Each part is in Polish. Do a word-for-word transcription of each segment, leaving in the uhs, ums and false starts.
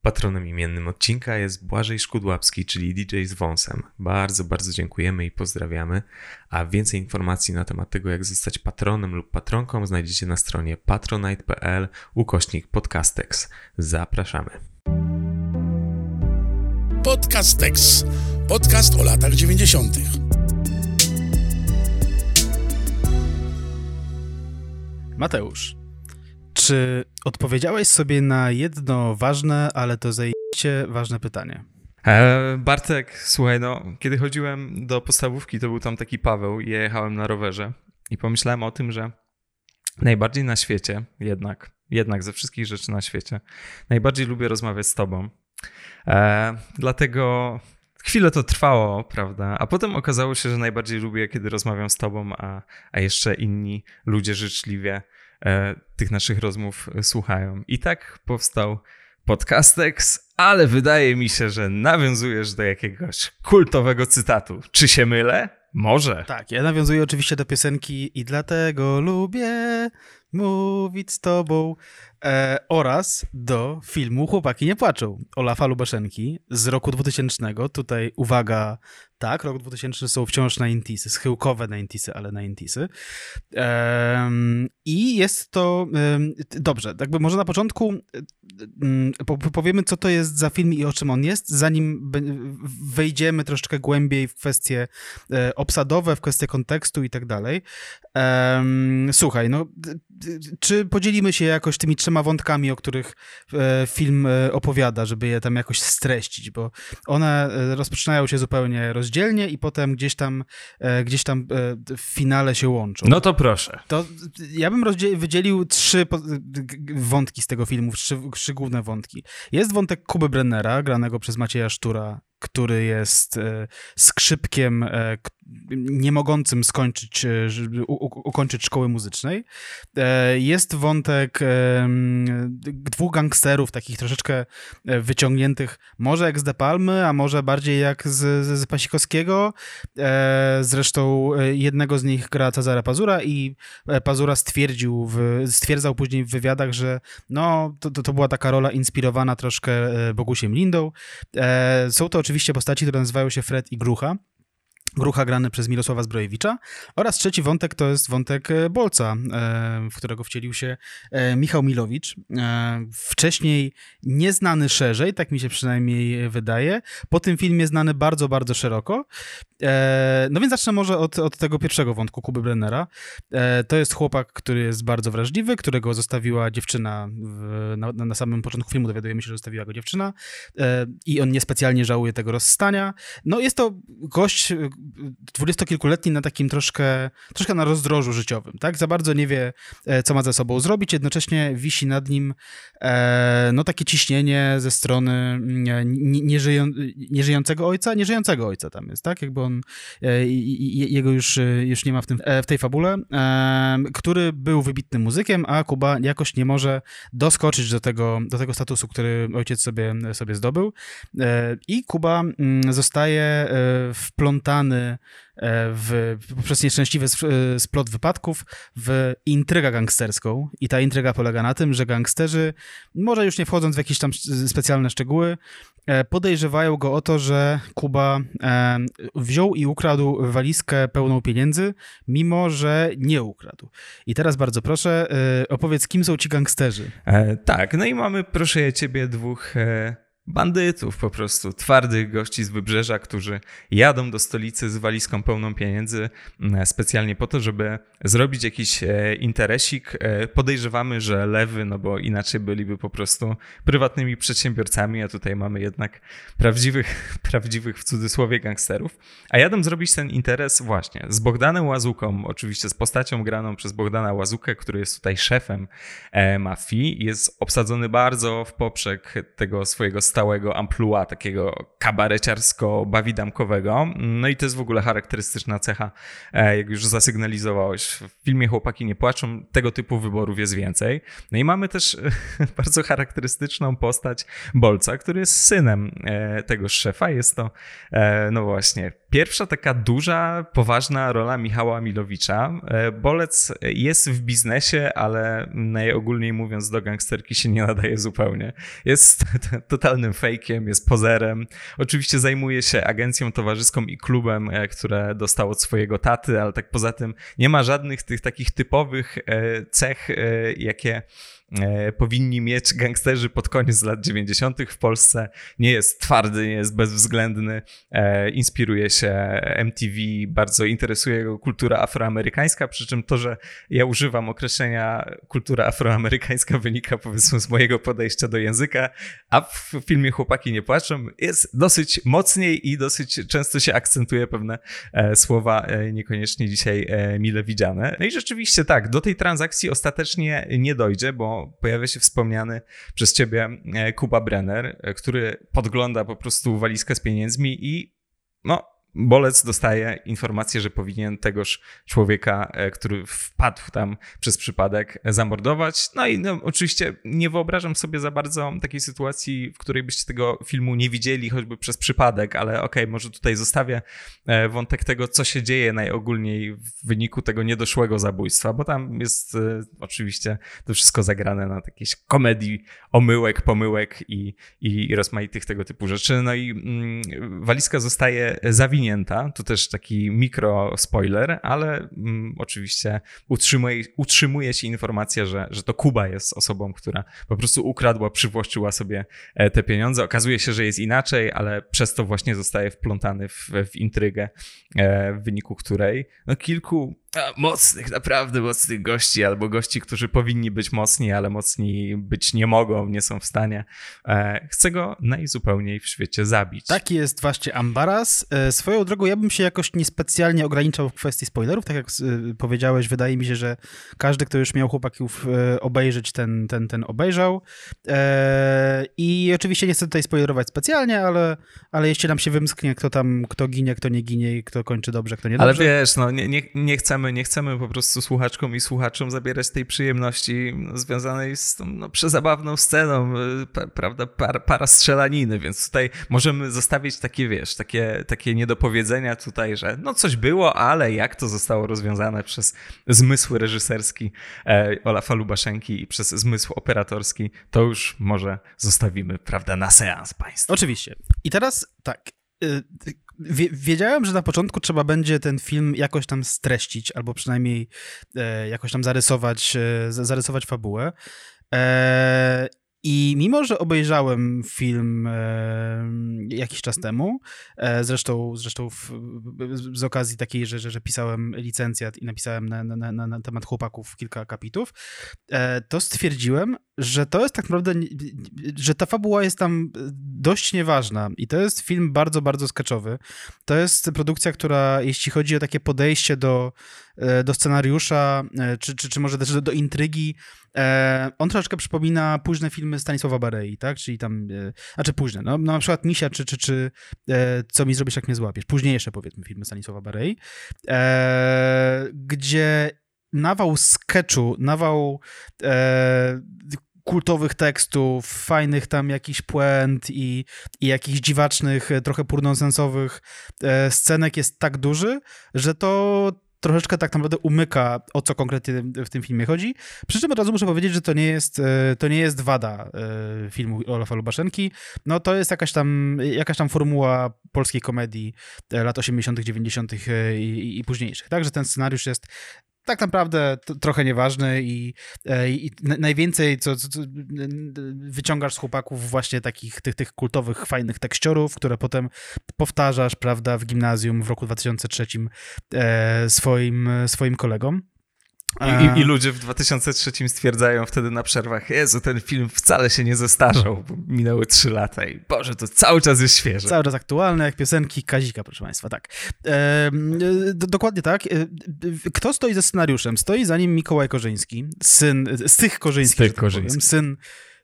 Patronem imiennym odcinka jest Błażej Szkudłapski, czyli D J z wąsem. Bardzo, bardzo dziękujemy i pozdrawiamy. A więcej informacji na temat tego, jak zostać patronem lub patronką, znajdziecie na stronie patronite.pl ukośnik podcastex. Zapraszamy. Podcastex. Podcast o latach dziewięćdziesiątych. Mateusz, czy odpowiedziałeś sobie na jedno ważne, ale to zajebiście ważne pytanie? E, Bartek, słuchaj, no, kiedy chodziłem do podstawówki, to był tam taki Paweł i ja jechałem na rowerze i pomyślałem o tym, że najbardziej na świecie, jednak, jednak ze wszystkich rzeczy na świecie, najbardziej lubię rozmawiać z tobą. E, dlatego chwilę to trwało, prawda? A potem okazało się, że najbardziej lubię, kiedy rozmawiam z tobą, a, a jeszcze inni ludzie życzliwie e, tych naszych rozmów słuchają. I tak powstał Podcastex, ale wydaje mi się, że nawiązujesz do jakiegoś kultowego cytatu. Czy się mylę? Może. Tak, ja nawiązuję oczywiście do piosenki i dlatego lubię mówić z tobą e, oraz do filmu Chłopaki nie płaczą Olafa Lubaszenki z roku dwutysięcznego. Tutaj uwaga, tak, rok dwutysięczny są wciąż dziewięćdziesiąte, schyłkowe dziewięćdziesiąte, ale dziewięćdziesiąte. Um, I jest to, um, dobrze, jakby może na początku um, po, powiemy, co to jest za film i o czym on jest, zanim wejdziemy troszeczkę głębiej w kwestie e, obsadowe, w kwestie kontekstu i tak dalej. Um, słuchaj, no, czy podzielimy się jakoś tymi trzema wątkami, o których e, film e, opowiada, żeby je tam jakoś streścić, bo one e, rozpoczynają się zupełnie rozdzielnie i potem gdzieś tam, e, gdzieś tam e, w finale się łączą. No to proszę. To ja bym rozdziel- wydzielił trzy po- wątki z tego filmu, trzy, trzy główne wątki. Jest wątek Kuby Brennera, granego przez Macieja Sztura, który jest e, skrzypkiem e, k- nie mogącym skończyć, e, żeby u- u- ukończyć szkoły muzycznej. E, jest wątek e, dwóch gangsterów, takich troszeczkę wyciągniętych, może jak z De Palmy, a może bardziej jak z, z, z Pasikowskiego. E, zresztą jednego z nich gra Cezary Pazura i Pazura stwierdził, w, stwierdzał później w wywiadach, że no, to, to, to była taka rola inspirowana troszkę Bogusiem Lindą. E, są to oczywiście postaci, które nazywają się Fred i Grucha. Grucha grany przez Mirosława Zbrojewicza. Oraz trzeci wątek to jest wątek Bolca, w którego wcielił się Michał Milowicz. Wcześniej nieznany szerzej, tak mi się przynajmniej wydaje. Po tym filmie znany bardzo, bardzo szeroko. No więc zacznę może od, od tego pierwszego wątku Kuby Brennera. To jest chłopak, który jest bardzo wrażliwy, którego zostawiła dziewczyna w, na, na samym początku filmu, dowiadujemy się, że zostawiła go dziewczyna i on niespecjalnie żałuje tego rozstania. No jest to gość dwudziestokilkuletni na takim troszkę, troszkę na rozdrożu życiowym, tak? Za bardzo nie wie, co ma ze sobą zrobić, jednocześnie wisi nad nim e, no takie ciśnienie ze strony nie, nieżyją, nieżyjącego ojca, nieżyjącego ojca tam jest, tak? Jakby on, e, jego już, już nie ma w, tym, w tej fabule, e, który był wybitnym muzykiem, a Kuba jakoś nie może doskoczyć do tego, do tego statusu, który ojciec sobie, sobie zdobył. E, I Kuba m, zostaje e, wplątany w, poprzez nieszczęśliwy splot wypadków w intrygę gangsterską. I ta intryga polega na tym, że gangsterzy, może już nie wchodząc w jakieś tam specjalne szczegóły, podejrzewają go o to, że Kuba wziął i ukradł walizkę pełną pieniędzy, mimo że nie ukradł. I teraz bardzo proszę, opowiedz, kim są ci gangsterzy? E, tak, no i mamy, proszę ja ciebie, dwóch e, bandytów po prostu, twardych gości z wybrzeża, którzy jadą do stolicy z walizką pełną pieniędzy e, specjalnie po to, żeby zrobić jakiś e, interesik. E, podejrzewamy, że lewy, no bo inaczej byliby po prostu prywatnymi przedsiębiorcami, a tutaj mamy jednak prawdziwych, prawdziwych w cudzysłowie gangsterów. A jadą zrobić ten interes właśnie z Bogdanem Łazuką, oczywiście z postacią graną przez Bogdana Łazukę, który jest tutaj szefem e, mafii, jest obsadzony bardzo w poprzek tego swojego stałego amplua takiego kabareciarsko-bawidamkowego. No i to jest w ogóle charakterystyczna cecha, jak już zasygnalizowałeś. W filmie Chłopaki nie płaczą, tego typu wyborów jest więcej. No i mamy też bardzo charakterystyczną postać Bolca, który jest synem tegoż szefa. Jest to, no właśnie, pierwsza taka duża, poważna rola Michała Milowicza. Bolec jest w biznesie, ale najogólniej mówiąc do gangsterki się nie nadaje zupełnie. Jest totalnym fejkiem, jest pozerem. Oczywiście zajmuje się agencją towarzyską i klubem, które dostał od swojego taty, ale tak poza tym nie ma żadnych tych takich typowych cech, jakie powinni mieć gangsterzy pod koniec lat dziewięćdziesiątych w Polsce. Nie jest twardy, nie jest bezwzględny, e, inspiruje się M T V, bardzo interesuje go kultura afroamerykańska, przy czym to, że ja używam określenia kultura afroamerykańska wynika powiedzmy z mojego podejścia do języka, a w filmie Chłopaki nie płaczą jest dosyć mocniej i dosyć często się akcentuje pewne e, słowa, e, niekoniecznie dzisiaj e, mile widziane. No i rzeczywiście tak, do tej transakcji ostatecznie nie dojdzie, bo pojawia się wspomniany przez ciebie Kuba Brenner, który podgląda po prostu walizkę z pieniędzmi i no, Bolec dostaje informację, że powinien tegoż człowieka, który wpadł tam przez przypadek, zamordować. No i no, oczywiście nie wyobrażam sobie za bardzo takiej sytuacji, w której byście tego filmu nie widzieli, choćby przez przypadek, ale okej, okay, może tutaj zostawię wątek tego, co się dzieje najogólniej w wyniku tego niedoszłego zabójstwa, bo tam jest e, oczywiście to wszystko zagrane na jakiejś komedii omyłek, pomyłek i, i rozmaitych tego typu rzeczy. No i mm, walizka zostaje zawinięta. Tu też taki mikro spoiler, ale mm, oczywiście utrzymuje, utrzymuje się informacja, że, że to Kuba jest osobą, która po prostu ukradła, przywłaszczyła sobie te pieniądze. Okazuje się, że jest inaczej, ale przez to właśnie zostaje wplątany w, w intrygę, w wyniku której no kilku mocnych, naprawdę mocnych gości, albo gości, którzy powinni być mocni, ale mocni być nie mogą, nie są w stanie. Chce go najzupełniej w świecie zabić. Taki jest właśnie Ambaras. Swoją drogą ja bym się jakoś niespecjalnie ograniczał w kwestii spoilerów. Tak jak powiedziałeś, wydaje mi się, że każdy, kto już miał Chłopaków obejrzeć, ten, ten, ten obejrzał. I oczywiście nie chcę tutaj spoilerować specjalnie, ale, ale jeśli nam się wymsknie, kto tam, kto ginie, kto nie ginie, kto kończy dobrze, kto nie dobrze. Ale wiesz, no nie, nie, nie chcemy nie chcemy po prostu słuchaczkom i słuchaczom zabierać tej przyjemności no, związanej z tą no, przezabawną sceną, pa, prawda, par, para strzelaniny, więc tutaj możemy zostawić takie, wiesz, takie, takie niedopowiedzenia tutaj, że no coś było, ale jak to zostało rozwiązane przez zmysł reżyserski e, Olafa Lubaszenki i przez zmysł operatorski, to już może zostawimy, prawda, na seans państwa. Oczywiście. I teraz tak, wiedziałem, że na początku trzeba będzie ten film jakoś tam streścić, albo przynajmniej jakoś tam zarysować, zarysować fabułę. I mimo, że obejrzałem film e, jakiś czas temu, e, zresztą, zresztą w, z okazji takiej, że, że, że pisałem licencjat i napisałem na, na, na, na temat Chłopaków kilka akapitów, e, to stwierdziłem, że to jest tak naprawdę, że ta fabuła jest tam dość nieważna i to jest film bardzo, bardzo sketchowy. To jest produkcja, która jeśli chodzi o takie podejście do, do scenariusza, czy, czy, czy może też do, do intrygi, on troszeczkę przypomina późne filmy Stanisława Barei, tak? Czyli tam, znaczy późne, no, no na przykład Misia, czy, czy, czy Co mi zrobisz, jak mnie złapiesz? Późniejsze, powiedzmy, filmy Stanisława Barei, gdzie nawał sketchu, nawał e, kultowych tekstów, fajnych tam jakichś puent i, i jakichś dziwacznych, trochę purnonsensowych e, scenek jest tak duży, że to troszeczkę tak naprawdę umyka, o co konkretnie w tym filmie chodzi. Przy czym od razu muszę powiedzieć, że to nie jest, to nie jest wada filmu Olafa Lubaszenki. No to jest jakaś tam, jakaś tam formuła polskiej komedii lat osiemdziesiątych, dziewięćdziesiątych i, i późniejszych. Także ten scenariusz jest tak naprawdę to, trochę nieważny i, i najwięcej co, co, co wyciągasz z Chłopaków właśnie takich tych, tych kultowych, fajnych tekściorów, które potem powtarzasz, prawda, w gimnazjum w roku dwa tysiące trzecim e, swoim, swoim kolegom. I, I ludzie w dwa tysiące trzecim stwierdzają wtedy na przerwach, Jezu, ten film wcale się nie zestarzał, bo minęły trzy lata i Boże, to cały czas jest świeże. Cały czas aktualne, jak piosenki Kazika, proszę Państwa, tak. E, do, dokładnie tak. E, kto stoi za scenariuszem? Stoi za nim Mikołaj Korzyński, syn, z tych Korzyńskich, z tych Korzyńskich. Powiem, syn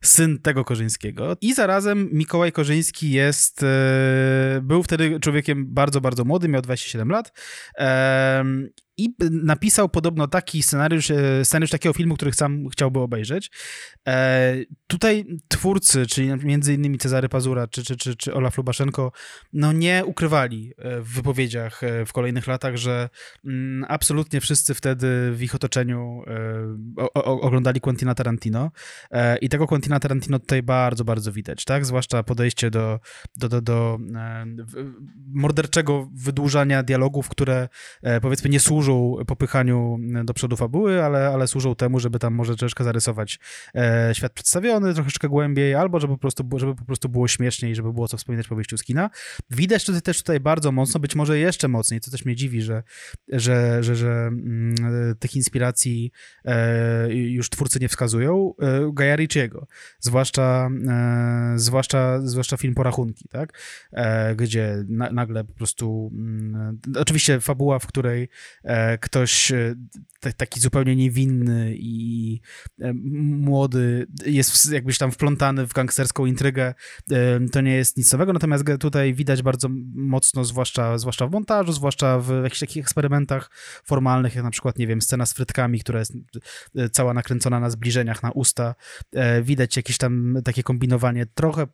syn tego Korzyńskiego. I zarazem Mikołaj Korzyński jest, był wtedy człowiekiem bardzo, bardzo młodym, miał dwadzieścia siedem lat. I napisał podobno taki scenariusz, scenariusz takiego filmu, który sam chciałby obejrzeć. E, tutaj twórcy, czyli między innymi Cezary Pazura czy, czy, czy, czy Olaf Lubaszenko, no nie ukrywali w wypowiedziach w kolejnych latach, że mm, absolutnie wszyscy wtedy w ich otoczeniu e, o, o, oglądali Quentina Tarantino e, i tego Quentina Tarantino tutaj bardzo, bardzo widać, tak? Zwłaszcza podejście do, do, do, do e, morderczego wydłużania dialogów, które e, powiedzmy nie służą popychaniu do przodu fabuły, ale, ale służą temu, żeby tam może troszeczkę zarysować e, świat przedstawiony troszeczkę głębiej, albo żeby po prostu, żeby po prostu było śmieszniej, żeby było co wspominać po wyjściu z kina. Widać tutaj też tutaj bardzo mocno, być może jeszcze mocniej, co też mnie dziwi, że, że, że, że mm, tych inspiracji e, już twórcy nie wskazują, e, Gaja Ritchiego. Zwłaszcza, e, zwłaszcza, zwłaszcza film Porachunki, tak? E, gdzie na, nagle po prostu mm, oczywiście fabuła, w której ktoś t- taki zupełnie niewinny i młody jest jakbyś tam wplątany w gangsterską intrygę, to nie jest nic nowego, natomiast tutaj widać bardzo mocno, zwłaszcza, zwłaszcza w montażu, zwłaszcza w jakichś takich eksperymentach formalnych, jak na przykład, nie wiem, scena z frytkami, która jest cała nakręcona na zbliżeniach, na usta. Widać jakieś tam takie kombinowanie, trochę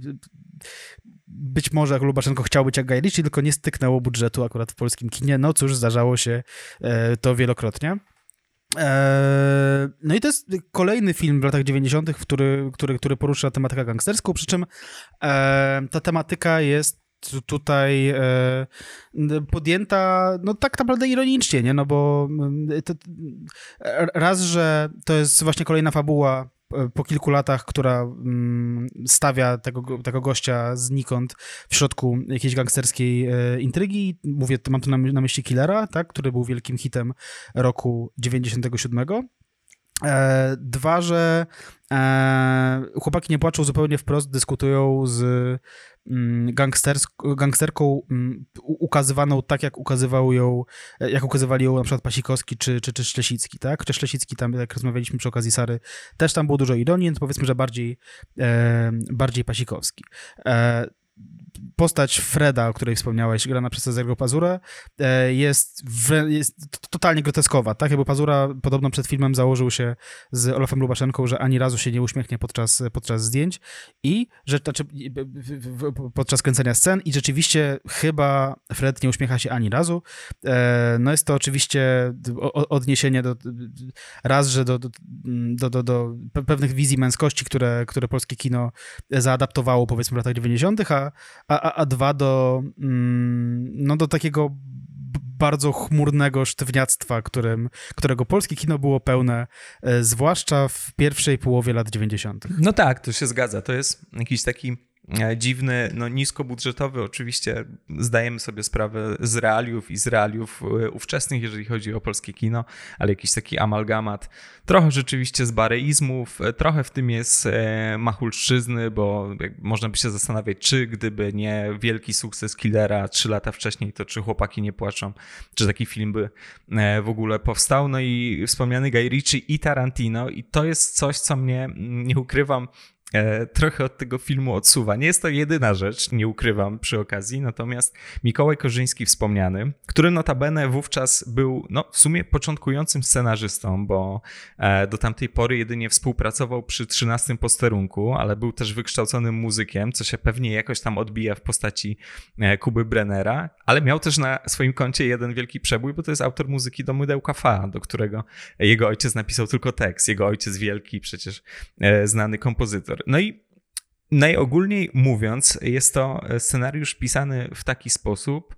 być może jak Lubaszenko chciał być jak Guy Ritchie, tylko nie styknęło budżetu akurat w polskim kinie. No cóż, zdarzało się e, to wielokrotnie. E, no i to jest kolejny film w latach dziewięćdziesiątych, który, który, który porusza tematykę gangsterską, przy czym e, ta tematyka jest tutaj e, podjęta, no tak naprawdę ironicznie, nie? No bo to, raz, że to jest właśnie kolejna fabuła po kilku latach, która mm, stawia tego, tego gościa znikąd w środku jakiejś gangsterskiej e, intrygi. Mówię, mam tu na, na myśli Killera, tak, który był wielkim hitem roku dziewięćdziesiątego siódmego. E, dwa, że e, chłopaki nie płaczą zupełnie wprost, dyskutują z mm, gangstersk- gangsterką mm, ukazywaną tak, jak ukazywał ją, jak ukazywali ją na przykład Pasikowski czy, czy, czy Szczesicki, tak? Chociaż Szczesicki tam, jak rozmawialiśmy przy okazji Sary, też tam było dużo ironii, więc powiedzmy, że bardziej, e, bardziej Pasikowski. E, Postać Freda, o której wspomniałeś, grana przez Cezarego Pazurę, jest, w, jest totalnie groteskowa, tak? Jakby Pazura podobno przed filmem założył się z Olafem Lubaszenką, że ani razu się nie uśmiechnie podczas, podczas zdjęć i że znaczy, podczas kręcenia scen i rzeczywiście chyba Fred nie uśmiecha się ani razu. No jest to oczywiście odniesienie do raz, że do, do, do, do pewnych wizji męskości, które, które polskie kino zaadaptowało powiedzmy w latach dziewięćdziesiątych, a A, a dwa do, no do takiego bardzo chmurnego sztywniactwa, którym, którego polskie kino było pełne, e, zwłaszcza w pierwszej połowie lat dziewięćdziesiątych. No tak, to się zgadza. To jest jakiś taki dziwny, no niskobudżetowy, oczywiście zdajemy sobie sprawę z realiów i z realiów ówczesnych, jeżeli chodzi o polskie kino, ale jakiś taki amalgamat, trochę rzeczywiście z bareizmów, trochę w tym jest machulszczyzny, bo można by się zastanawiać, czy gdyby nie wielki sukces Killera trzy lata wcześniej, to czy Chłopaki nie płaczą, czy taki film by w ogóle powstał. No i wspomniany Guy Ritchie i Tarantino i to jest coś, co mnie, nie ukrywam, trochę od tego filmu odsuwa. Nie jest to jedyna rzecz, nie ukrywam przy okazji, natomiast Mikołaj Korzyński wspomniany, który notabene wówczas był no, w sumie początkującym scenarzystą, bo do tamtej pory jedynie współpracował przy trzynastym posterunku, ale był też wykształconym muzykiem, co się pewnie jakoś tam odbija w postaci Kuby Brennera, ale miał też na swoim koncie jeden wielki przebój, bo to jest autor muzyki do Mydełka Fa, do którego jego ojciec napisał tylko tekst. Jego ojciec wielki, przecież znany kompozytor. No i najogólniej mówiąc, jest to scenariusz pisany w taki sposób,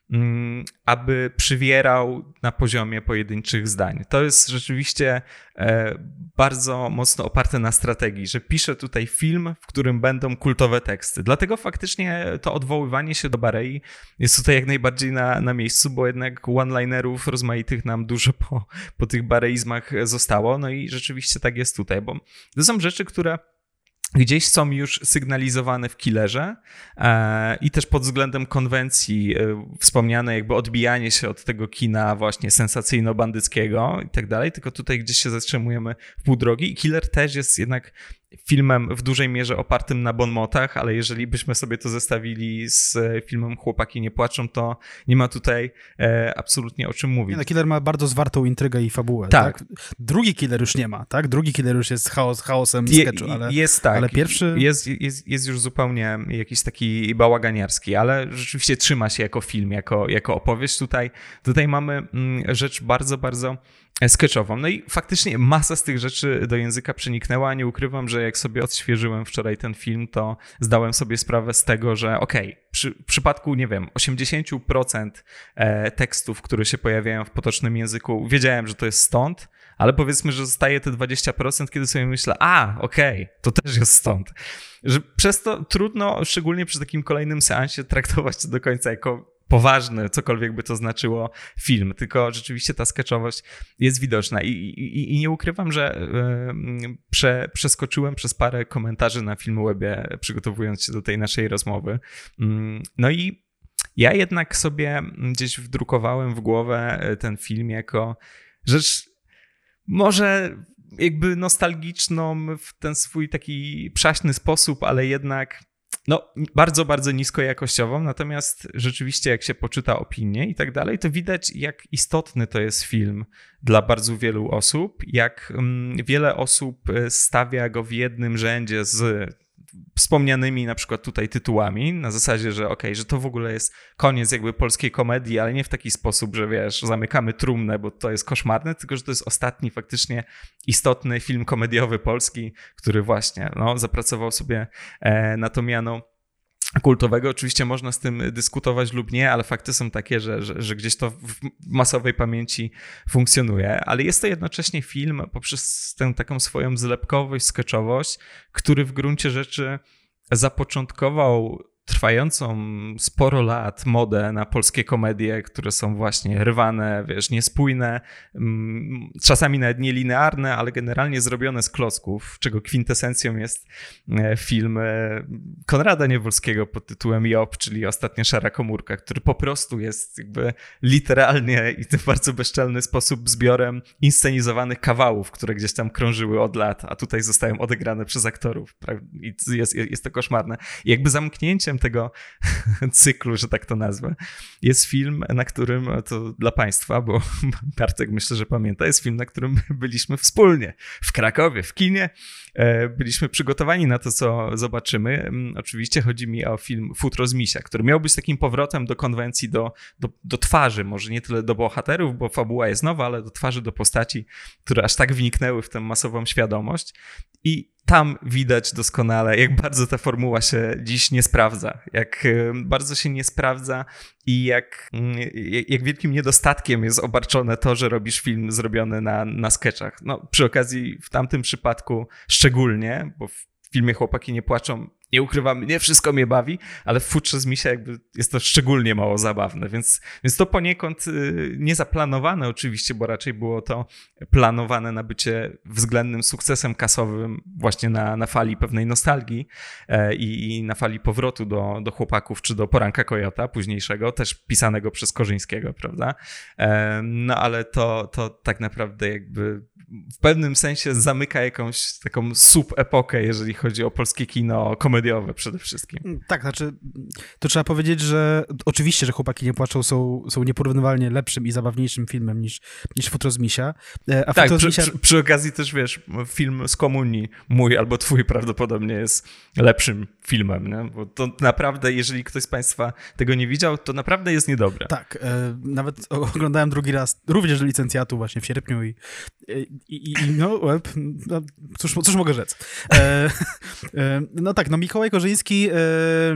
aby przywierał na poziomie pojedynczych zdań. To jest rzeczywiście bardzo mocno oparte na strategii, że piszę tutaj film, w którym będą kultowe teksty. Dlatego faktycznie to odwoływanie się do Barei jest tutaj jak najbardziej na, na miejscu, bo jednak one-linerów rozmaitych nam dużo po, po tych bareizmach zostało. No i rzeczywiście tak jest tutaj, bo to są rzeczy, które gdzieś są już sygnalizowane w Killerze e, i też pod względem konwencji e, wspomniane jakby odbijanie się od tego kina właśnie sensacyjno-bandyckiego i tak dalej, tylko tutaj gdzieś się zatrzymujemy w pół drogi i Killer też jest jednak filmem w dużej mierze opartym na bonmotach, ale jeżeli byśmy sobie to zestawili z filmem Chłopaki nie płaczą, to nie ma tutaj e, absolutnie o czym mówić. Nie, no, Killer ma bardzo zwartą intrygę i fabułę. Tak. tak. Drugi Killer już nie ma, tak? Drugi Killer już jest chaos, chaosem Je, sketchu, ale, jest tak. ale pierwszy... Jest, jest, jest już zupełnie jakiś taki bałaganiarski, ale rzeczywiście trzyma się jako film, jako, jako opowieść. Tutaj, tutaj mamy mm, rzecz bardzo, bardzo sketchową. No i faktycznie masa z tych rzeczy do języka przeniknęła. Nie ukrywam, że jak sobie odświeżyłem wczoraj ten film, to zdałem sobie sprawę z tego, że okej, okay, przy, w przypadku, nie wiem, osiemdziesiąt procent tekstów, które się pojawiają w potocznym języku, wiedziałem, że to jest stąd, ale powiedzmy, że zostaje te dwadzieścia procent, kiedy sobie myślę, a, okej, okay, to też jest stąd. Że przez to trudno, szczególnie przy takim kolejnym seansie, traktować to do końca jako poważny, cokolwiek by to znaczyło, film, tylko rzeczywiście ta sketchowość jest widoczna i, i, i nie ukrywam, że yy, prze, przeskoczyłem przez parę komentarzy na Filmwebie, przygotowując się do tej naszej rozmowy. Yy, no i ja jednak sobie gdzieś wdrukowałem w głowę ten film jako rzecz może jakby nostalgiczną w ten swój taki przaśny sposób, ale jednak no, bardzo, bardzo niskojakościową, natomiast rzeczywiście jak się poczyta opinie i tak dalej, to widać, jak istotny to jest film dla bardzo wielu osób, jak wiele osób stawia go w jednym rzędzie z wspomnianymi na przykład tutaj tytułami, na zasadzie, że okej, okay, że to w ogóle jest koniec jakby polskiej komedii, ale nie w taki sposób, że wiesz, zamykamy trumnę, bo to jest koszmarne, tylko że to jest ostatni faktycznie istotny film komediowy polski, który właśnie no, zapracował sobie e, na to miano kultowego. Oczywiście można z tym dyskutować lub nie, ale fakty są takie, że, że, że gdzieś to w masowej pamięci funkcjonuje, ale jest to jednocześnie film poprzez tę taką swoją zlepkowość, sketchowość, który w gruncie rzeczy zapoczątkował trwającą sporo lat modę na polskie komedie, które są właśnie rwane, wiesz, niespójne, czasami nawet nielinearne, ale generalnie zrobione z klocków, czego kwintesencją jest film Konrada Niewolskiego pod tytułem Job, czyli Ostatnia szara komórka, który po prostu jest jakby literalnie i w bardzo bezczelny sposób zbiorem inscenizowanych kawałów, które gdzieś tam krążyły od lat, a tutaj zostają odegrane przez aktorów. I jest, jest to koszmarne. I jakby zamknięciem tego cyklu, że tak to nazwę, jest film, na którym, to dla Państwa, bo Bartek myślę, że pamięta, jest film, na którym byliśmy wspólnie w Krakowie, w kinie. Byliśmy przygotowani na to, co zobaczymy. Oczywiście chodzi mi o film Futro z misia, który miał być takim powrotem do konwencji, do, do, do twarzy, może nie tyle do bohaterów, bo fabuła jest nowa, ale do twarzy, do postaci, które aż tak wniknęły w tę masową świadomość. I tam widać doskonale, jak bardzo ta formuła się dziś nie sprawdza, jak bardzo się nie sprawdza i jak, jak wielkim niedostatkiem jest obarczone to, że robisz film zrobiony na, na sketchach. No, przy okazji w tamtym przypadku szczególnie, bo w filmie Chłopaki nie płaczą, nie ukrywam, nie wszystko mnie bawi, ale w Futrze z misia jakby jest to szczególnie mało zabawne, więc, więc to poniekąd niezaplanowane oczywiście, bo raczej było to planowane na bycie względnym sukcesem kasowym właśnie na, na fali pewnej nostalgii e, i, i na fali powrotu do, do Chłopaków czy do Poranka Kojota późniejszego, też pisanego przez Korzyńskiego, prawda? E, no ale to, to tak naprawdę jakby w pewnym sensie zamyka jakąś taką sub-epokę, jeżeli chodzi o polskie kino komediowe przede wszystkim. Tak, znaczy to trzeba powiedzieć, że oczywiście, że Chłopaki nie płaczą są, są nieporównywalnie lepszym i zabawniejszym filmem niż, niż Futro z misia. A tak, Futro przy, z misia... przy, przy okazji też wiesz, film z Komunii, mój albo twój prawdopodobnie jest lepszym filmem, nie? Bo to naprawdę, jeżeli ktoś z Państwa tego nie widział, to naprawdę jest niedobre. Tak, e, nawet oglądałem drugi raz, również do licencjatu właśnie w sierpniu i, i, i no, no cóż, cóż mogę rzec. E, e, no tak, no Mikołaj Korzyński e,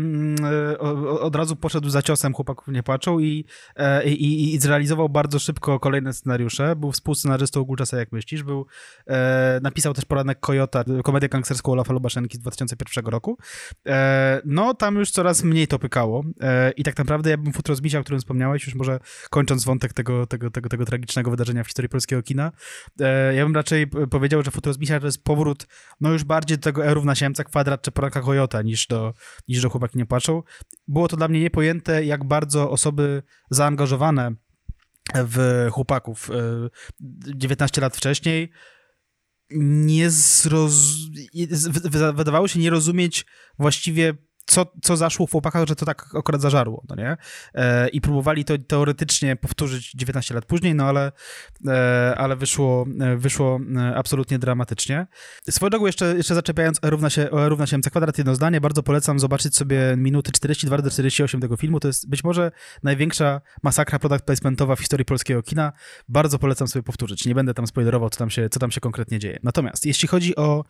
e, od razu poszedł za ciosem Chłopaków nie płaczą i, e, i, i zrealizował bardzo szybko kolejne scenariusze. Był współscenarzystą Górczasa, jak myślisz. Był, e, napisał też Poranek Kojota, komedię gangsterską Olafa Lubaszenki z dwa tysiące pierwszego roku. E, no tam już coraz mniej to pykało e, i tak naprawdę ja bym Futro z misia, o którym wspomniałeś, już może kończąc wątek tego, tego, tego, tego tragicznego wydarzenia w historii polskiego kina, e, ja bym raczej powiedział, że Futro z misia to jest powrót no już bardziej do tego E-rów na Siemca, Kwadrat czy Poranka Kojota niż do, niż do Chłopaki nie płaczą. Było to dla mnie niepojęte, jak bardzo osoby zaangażowane w Chłopaków dziewiętnaście lat wcześniej nie zroz... wydawało się nie rozumieć właściwie Co, co zaszło w chłopakach, że to tak akurat zażarło, no nie? E, I próbowali to teoretycznie powtórzyć dziewiętnaście lat później, no ale, e, ale wyszło, wyszło absolutnie dramatycznie. Swoją drogą jeszcze, jeszcze zaczepiając równa się, równa się mc kwadrat, jedno zdanie, bardzo polecam zobaczyć sobie minuty czterdzieści dwa do czterdziestu ośmiu tego filmu. To jest być może największa masakra product placementowa w historii polskiego kina. Bardzo polecam sobie powtórzyć. Nie będę tam spoilerował, co tam się, co tam się konkretnie dzieje. Natomiast jeśli chodzi o,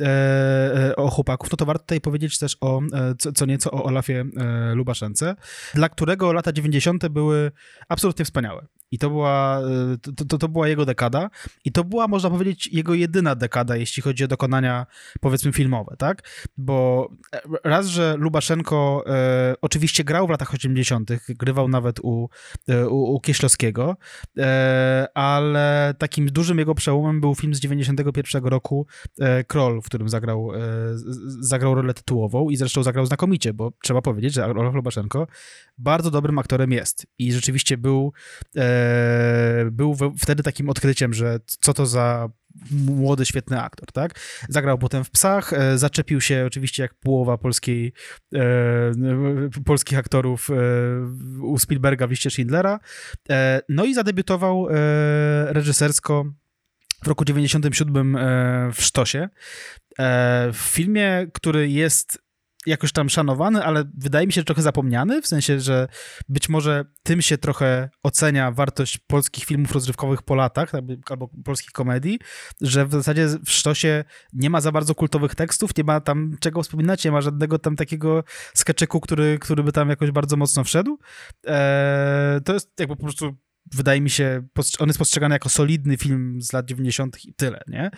e, o chłopaków, no to warto tutaj powiedzieć też o co, co nieco o Olafie e, Lubaszence, dla którego lata dziewięćdziesiąte były absolutnie wspaniałe. I to była, to, to, to była jego dekada i to była, można powiedzieć, jego jedyna dekada, jeśli chodzi o dokonania, powiedzmy, filmowe, tak? Bo raz, że Lubaszenko e, oczywiście grał w latach osiemdziesiątych, grywał nawet u, u, u Kieślowskiego, e, ale takim dużym jego przełomem był film z dziewięćdziesiątego pierwszego roku e, Kroll, w którym zagrał, e, zagrał rolę tytułową i zresztą zagrał znakomicie, bo trzeba powiedzieć, że Olaf Lubaszenko bardzo dobrym aktorem jest i rzeczywiście był e, był wtedy takim odkryciem, że co to za młody, świetny aktor, tak? Zagrał potem w Psach, zaczepił się oczywiście jak połowa polskiej, e, polskich aktorów e, u Spielberga w liście Schindlera, e, no i zadebiutował e, reżysersko w roku dziewięćdziesiątym siódmym e, w Sztosie, e, w filmie, który jest jakoś tam szanowany, ale wydaje mi się, że trochę zapomniany, w sensie, że być może tym się trochę ocenia wartość polskich filmów rozrywkowych po latach, albo polskich komedii, że w zasadzie w Sztosie nie ma za bardzo kultowych tekstów, nie ma tam czego wspominać, nie ma żadnego tam takiego skeczyku, który, który by tam jakoś bardzo mocno wszedł. Eee, to jest jakby po prostu wydaje mi się, on jest postrzegany jako solidny film z lat dziewięćdziesiątych i tyle, nie?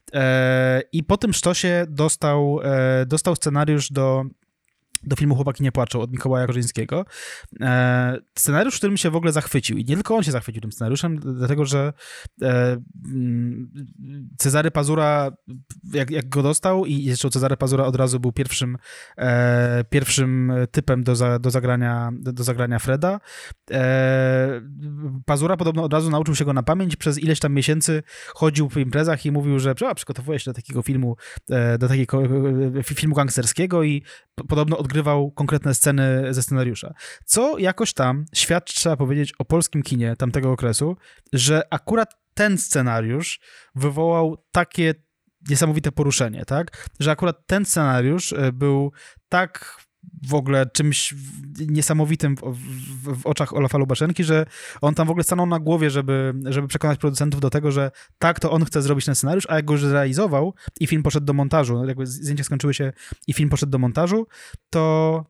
E, I po tym sztosie dostał, e, dostał scenariusz do, do filmu Chłopaki nie płaczą od Mikołaja Korzyńskiego. E, scenariusz, którym się w ogóle zachwycił. I nie tylko on się zachwycił tym scenariuszem, dlatego że e, Cezary Pazura, jak, jak go dostał, i zresztą Cezary Pazura od razu był pierwszym, e, pierwszym typem do, za, do, zagrania, do, do zagrania Freda. E, Pazura podobno od razu nauczył się go na pamięć, przez ileś tam miesięcy chodził po imprezach i mówił, że przygotowuje się do takiego filmu, e, do takiego filmu gangsterskiego i podobno odgrywał konkretne sceny ze scenariusza. Co jakoś tam świadczy, trzeba powiedzieć, o polskim kinie tamtego okresu, że akurat ten scenariusz wywołał takie niesamowite poruszenie, tak? Że akurat ten scenariusz był tak w ogóle czymś niesamowitym w, w, w oczach Olafa Lubaszenki, że on tam w ogóle stanął na głowie, żeby, żeby przekonać producentów do tego, że tak, to on chce zrobić ten scenariusz, a jak go już zrealizował i film poszedł do montażu, jakby zdjęcia skończyły się i film poszedł do montażu, to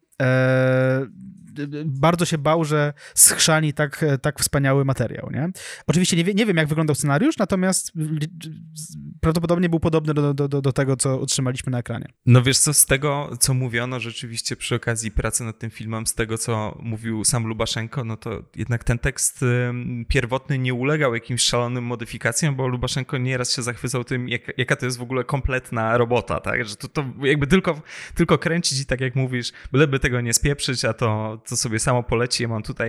e, bardzo się bał, że schrzani tak, tak wspaniały materiał, nie? Oczywiście nie, wie, nie wiem, jak wyglądał scenariusz, natomiast prawdopodobnie był podobny do, do, do, do tego, co otrzymaliśmy na ekranie. No wiesz co, z tego, co mówiono rzeczywiście przy okazji pracy nad tym filmem, z tego, co mówił sam Lubaszenko, no to jednak ten tekst pierwotny nie ulegał jakimś szalonym modyfikacjom, bo Lubaszenko nieraz się zachwycał tym, jak, jaka to jest w ogóle kompletna robota, tak? Że to, to jakby tylko, tylko kręcić i tak jak mówisz, byleby tego nie spieprzyć, a to to sobie samo poleci. Ja mam tutaj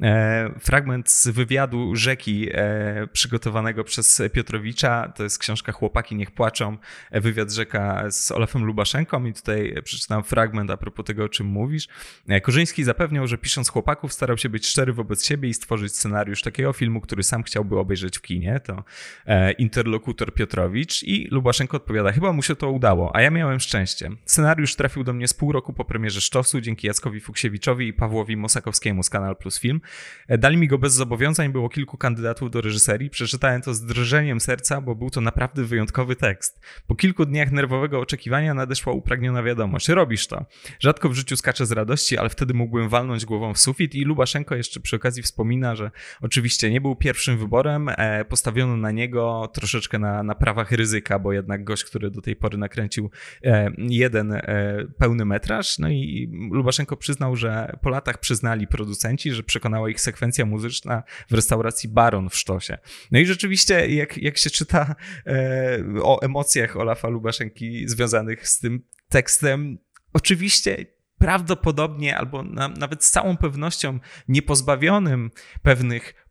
e, fragment z wywiadu Rzeki e, przygotowanego przez Piotrowicza. To jest książka Chłopaki niech płaczą. E, wywiad Rzeka z Olafem Lubaszenką i tutaj przeczytam fragment a propos tego, o czym mówisz. E, Korzyński zapewniał, że pisząc Chłopaków starał się być szczery wobec siebie i stworzyć scenariusz takiego filmu, który sam chciałby obejrzeć w kinie. To e, interlokutor Piotrowicz i Lubaszenko odpowiada, chyba mu się to udało, a ja miałem szczęście. Scenariusz trafił do mnie z pół roku po premierze Sztosu dzięki Jackowi Fuksiewiczowi i Pawłowi Mosakowskiemu z Kanal Plus Film. Dali mi go bez zobowiązań, było kilku kandydatów do reżyserii. Przeczytałem to z drżeniem serca, bo był to naprawdę wyjątkowy tekst. Po kilku dniach nerwowego oczekiwania nadeszła upragniona wiadomość. Robisz to. Rzadko w życiu skaczę z radości, ale wtedy mógłbym walnąć głową w sufit i Lubaszenko jeszcze przy okazji wspomina, że oczywiście nie był pierwszym wyborem. Postawiono na niego troszeczkę na, na prawach ryzyka, bo jednak gość, który do tej pory nakręcił jeden pełny metraż. No i Lubaszenko przyznał, że po latach przyznali producenci, że przekonała ich sekwencja muzyczna w restauracji Baron w Sztosie. No i rzeczywiście, jak, jak się czyta e, o emocjach Olafa Lubaszenki związanych z tym tekstem, oczywiście prawdopodobnie albo na, nawet z całą pewnością niepozbawionym pewnych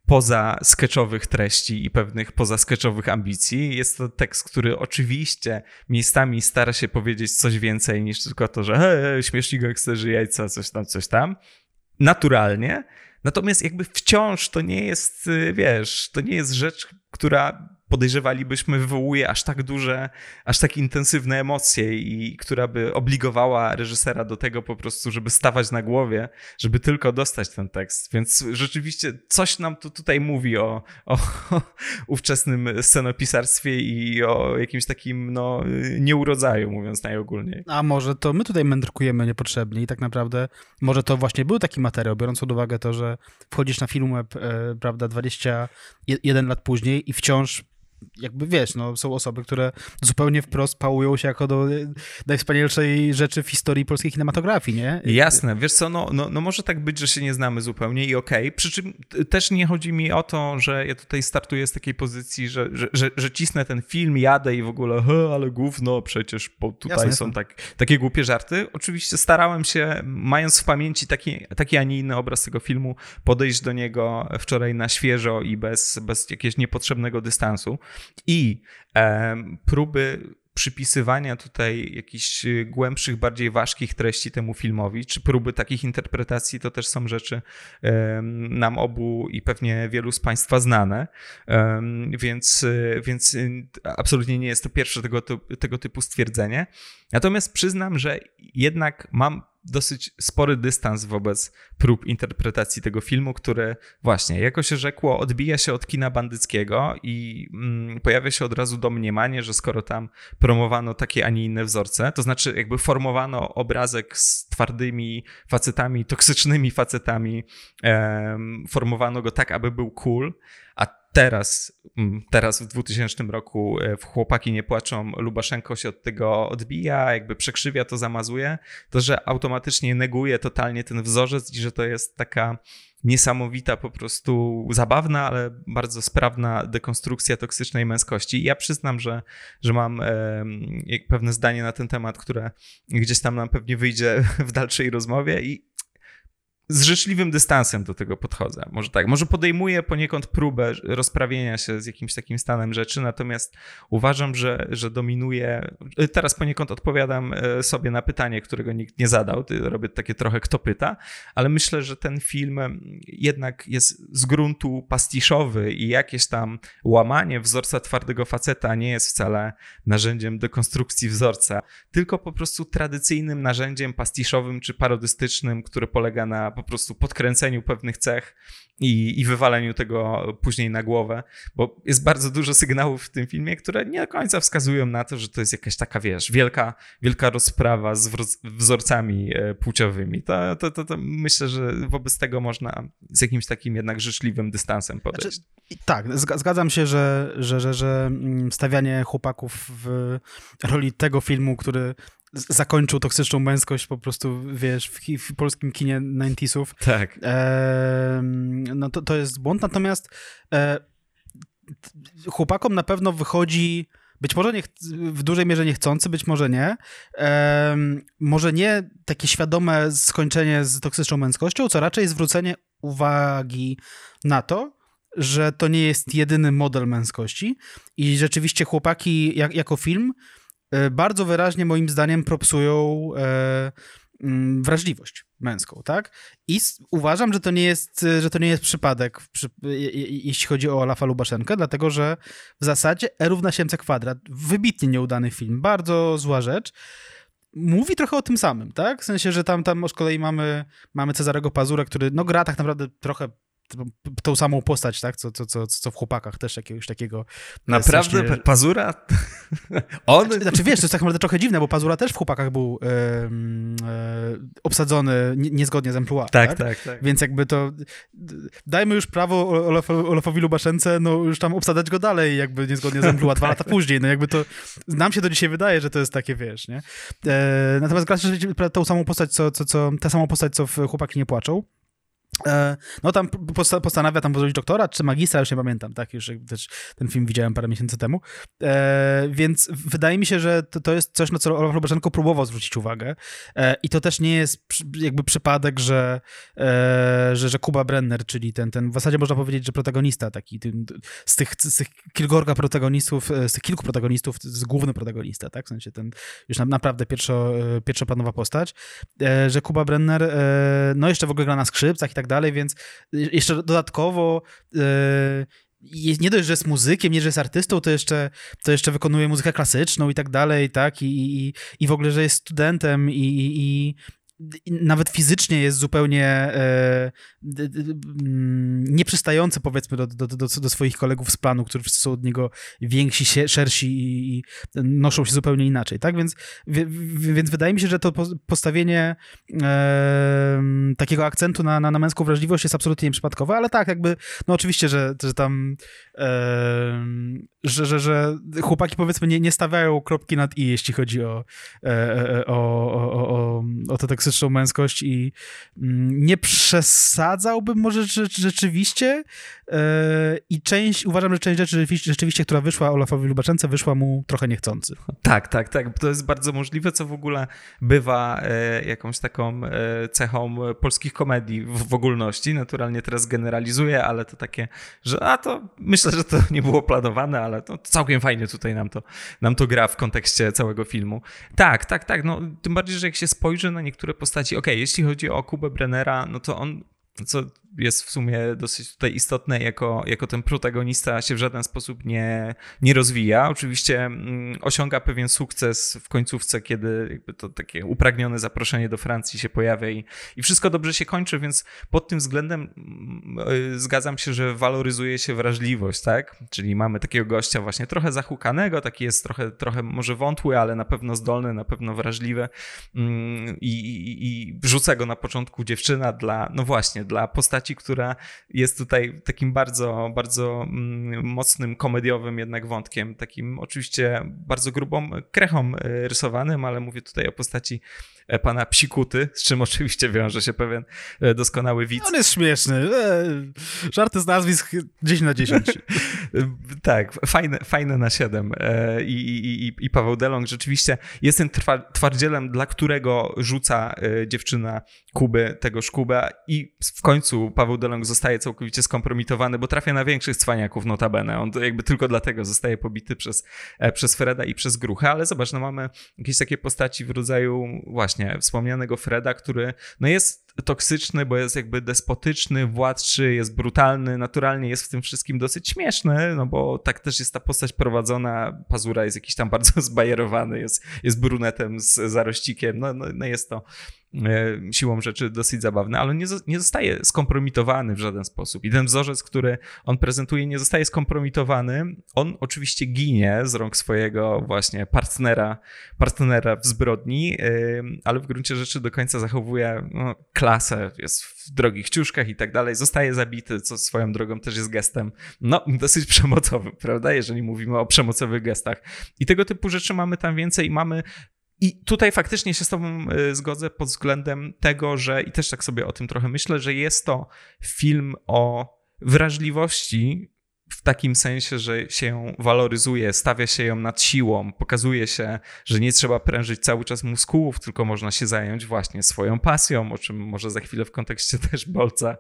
poza sketchowych treści i pewnych poza sketchowych ambicji. Jest to tekst, który oczywiście miejscami stara się powiedzieć coś więcej niż tylko to, że hej, śmieszni gangsterzy, jajca, coś tam, coś tam. Naturalnie. Natomiast jakby wciąż to nie jest, wiesz, to nie jest rzecz, która podejrzewalibyśmy wywołuje aż tak duże, aż tak intensywne emocje i która by obligowała reżysera do tego po prostu, żeby stawać na głowie, żeby tylko dostać ten tekst. Więc rzeczywiście coś nam to tutaj mówi o, o, o ówczesnym scenopisarstwie i o jakimś takim no, nieurodzaju, mówiąc najogólniej. A może to my tutaj mędrkujemy niepotrzebnie i tak naprawdę może to właśnie był taki materiał, biorąc pod uwagę to, że wchodzisz na Filmweb, e, prawda, dwadzieścia jeden lat później i wciąż jakby wiesz, no są osoby, które zupełnie wprost pałują się jako do najwspanialszej rzeczy w historii polskiej kinematografii, nie? Jasne, wiesz co, no, no, no może tak być, że się nie znamy zupełnie i okej, okay. Przy czym też nie chodzi mi o to, że ja tutaj startuję z takiej pozycji, że, że, że, że cisnę ten film, jadę i w ogóle, he, ale gówno, przecież bo tutaj jasne, są jasne. Tak, takie głupie żarty. Oczywiście starałem się, mając w pamięci taki, taki, a nie inny obraz tego filmu, podejść do niego wczoraj na świeżo i bez, bez jakiegoś niepotrzebnego dystansu. I e, próby przypisywania tutaj jakichś głębszych, bardziej ważkich treści temu filmowi, czy próby takich interpretacji, to też są rzeczy e, nam obu i pewnie wielu z Państwa znane, e, więc, więc absolutnie nie jest to pierwsze tego, tego typu stwierdzenie. Natomiast przyznam, że jednak mam dosyć spory dystans wobec prób interpretacji tego filmu, który właśnie, jako się rzekło, odbija się od kina bandyckiego i mm, pojawia się od razu domniemanie, że skoro tam promowano takie, a nie inne wzorce, to znaczy jakby formowano obrazek z twardymi facetami, toksycznymi facetami, em, formowano go tak, aby był cool, a Teraz, teraz w dwutysięcznym roku w Chłopaki nie płaczą, Lubaszenko się od tego odbija, jakby przekrzywia to, zamazuje, to że automatycznie neguje totalnie ten wzorzec i że to jest taka niesamowita, po prostu zabawna, ale bardzo sprawna dekonstrukcja toksycznej męskości. I ja przyznam, że, że mam e, pewne zdanie na ten temat, które gdzieś tam nam pewnie wyjdzie w dalszej rozmowie i z życzliwym dystansem do tego podchodzę. Może tak, może podejmuję poniekąd próbę rozprawienia się z jakimś takim stanem rzeczy, natomiast uważam, że, że dominuje... Teraz poniekąd odpowiadam sobie na pytanie, którego nikt nie zadał. Robię takie trochę kto pyta, ale myślę, że ten film jednak jest z gruntu pastiszowy i jakieś tam łamanie wzorca twardego faceta nie jest wcale narzędziem dekonstrukcji wzorca, tylko po prostu tradycyjnym narzędziem pastiszowym czy parodystycznym, które polega na po prostu podkręceniu pewnych cech i, i wywaleniu tego później na głowę, bo jest bardzo dużo sygnałów w tym filmie, które nie do końca wskazują na to, że to jest jakaś taka, wiesz, wielka, wielka rozprawa z wzorcami płciowymi. To, to, to, to myślę, że wobec tego można z jakimś takim jednak życzliwym dystansem podejść. Znaczy, tak, zgadzam się, że, że, że, że stawianie chłopaków w roli tego filmu, który zakończył toksyczną męskość po prostu, wiesz, w, w polskim kinie dziewięćdziesiątych. Tak. E, no to, to jest błąd, natomiast e, chłopakom na pewno wychodzi, być może nie, w dużej mierze niechcący, być może nie, e, może nie takie świadome skończenie z toksyczną męskością, co raczej zwrócenie uwagi na to, że to nie jest jedyny model męskości i rzeczywiście Chłopaki jak, jako film bardzo wyraźnie moim zdaniem propsują e, m, wrażliwość męską, tak? I s- uważam, że to nie jest, że to nie jest przypadek, przy, je, je, jeśli chodzi o Olafa Lubaszenkę, dlatego że w zasadzie E równa się mc kwadrat, wybitnie nieudany film, bardzo zła rzecz, mówi trochę o tym samym, tak? W sensie, że tam, tam z kolei mamy, mamy Cezarego Pazurę, który no gra tak naprawdę trochę tą samą postać, tak? Co, co, co, co w Chłopakach też jakiegoś takiego... Naprawdę? Strasznie... Pazura? On? Znaczy, znaczy wiesz, to jest tak naprawdę trochę dziwne, bo Pazura też w Chłopakach był e, e, obsadzony nie, niezgodnie z emploi. Tak, tak? tak, tak. Więc jakby to... Dajmy już prawo Olaf, Olafowi Lubaszence, no już tam obsadzać go dalej, jakby niezgodnie z emploi, dwa lata później. No jakby to... Nam się do dzisiaj wydaje, że to jest takie, wiesz, nie? E, natomiast gra tą samą postać, co, co, co, tę samą postać, co w Chłopaki nie płaczą. No tam postanawia tam zrobić doktorat, czy magistra, już nie pamiętam, tak, już też ten film widziałem parę miesięcy temu, e, więc wydaje mi się, że to, to jest coś, na co Olaf Lubaszenko próbował zwrócić uwagę e, i to też nie jest jakby przypadek, że, e, że, że Kuba Brenner, czyli ten, ten, w zasadzie można powiedzieć, że protagonista taki, ten, z tych, z tych kilkorga protagonistów, z tych kilku protagonistów, z główny protagonista, tak, w sensie ten już na, naprawdę pierwszo, pierwszoplanowa postać, e, że Kuba Brenner, e, no jeszcze w ogóle gra na skrzypcach i tak dalej, więc jeszcze dodatkowo yy, nie dość, że jest muzykiem, nie, że jest artystą, to jeszcze, to jeszcze wykonuje muzykę klasyczną i tak dalej, tak, i, i, i w ogóle, że jest studentem i, i, i nawet fizycznie jest zupełnie e, d, d, nieprzystający, powiedzmy, do, do, do, do swoich kolegów z planu, którzy wszyscy są od niego więksi, szersi i, i noszą się zupełnie inaczej, tak? Więc, w, w, więc wydaje mi się, że to postawienie e, takiego akcentu na, na, na męską wrażliwość jest absolutnie nieprzypadkowe, ale tak, jakby, no oczywiście, że, że tam e, że, że, że chłopaki, powiedzmy, nie, nie stawiają kropki nad i, jeśli chodzi o, e, o, o, o, o tę toksyczną męskość i nie przesadzałbym może rzeczywiście e, i część, uważam, że część rzeczy rzeczywiście, rzeczywiście, która wyszła Olafowi Lubaszence, wyszła mu trochę niechcący. Tak, tak, tak. To jest bardzo możliwe, co w ogóle bywa e, jakąś taką e, cechą polskich komedii w, w ogólności. Naturalnie teraz generalizuję, ale to takie, że a to myślę, że to nie było planowane, ale to całkiem fajnie tutaj nam to, nam to gra w kontekście całego filmu. Tak, tak, tak. No, tym bardziej, że jak się spojrzy na niektóre postaci, okej, okay, jeśli chodzi o Kubę Brennera, no to on, co jest w sumie dosyć tutaj istotne, jako, jako ten protagonista się w żaden sposób nie, nie rozwija. Oczywiście mm, osiąga pewien sukces w końcówce, kiedy jakby to takie upragnione zaproszenie do Francji się pojawia i, i wszystko dobrze się kończy, więc pod tym względem y, zgadzam się, że waloryzuje się wrażliwość, tak? Czyli mamy takiego gościa właśnie trochę zahukanego, taki jest trochę, trochę może wątły, ale na pewno zdolny, na pewno wrażliwy y, i, i wrzuca go na początku dziewczyna dla, no właśnie, dla postaci, która jest tutaj takim bardzo, bardzo mocnym, komediowym jednak wątkiem, takim oczywiście bardzo grubą krechą rysowanym, ale mówię tutaj o postaci pana Psikuty, z czym oczywiście wiąże się pewien doskonały widz. On jest śmieszny. Żarty z nazwisk dziesięć na dziesięć. Tak, fajne, fajne na siedem. I, i, i Paweł Delong rzeczywiście jest tym twardzielem, dla którego rzuca dziewczyna Kuby tegoż Kubę i w końcu Paweł Delong zostaje całkowicie skompromitowany, bo trafia na większych cwaniaków notabene. On jakby tylko dlatego zostaje pobity przez, przez Freda i przez Gruchę, ale zobacz, no mamy jakieś takie postaci w rodzaju właśnie wspomnianego Freda, który no jest toksyczny, bo jest jakby despotyczny, władczy, jest brutalny, naturalnie jest w tym wszystkim dosyć śmieszny, no bo tak też jest ta postać prowadzona, Pazura jest jakiś tam bardzo zbajerowany, jest, jest brunetem z zarościkiem, no, no, no jest to e, siłą rzeczy dosyć zabawne, ale nie, nie zostaje skompromitowany w żaden sposób i ten wzorzec, który on prezentuje, nie zostaje skompromitowany, on oczywiście ginie z rąk swojego właśnie partnera, partnera w zbrodni, e, ale w gruncie rzeczy do końca zachowuje no, klasę, jest w drogich ciuszkach i tak dalej, zostaje zabity, co swoją drogą też jest gestem, no dosyć przemocowym, prawda, jeżeli mówimy o przemocowych gestach. I tego typu rzeczy mamy tam więcej i mamy I tutaj faktycznie się z tobą zgodzę pod względem tego, że i też tak sobie o tym trochę myślę, że jest to film o wrażliwości w takim sensie, że się ją waloryzuje, stawia się ją nad siłą, pokazuje się, że nie trzeba prężyć cały czas muskułów, tylko można się zająć właśnie swoją pasją, o czym może za chwilę w kontekście też Bolca,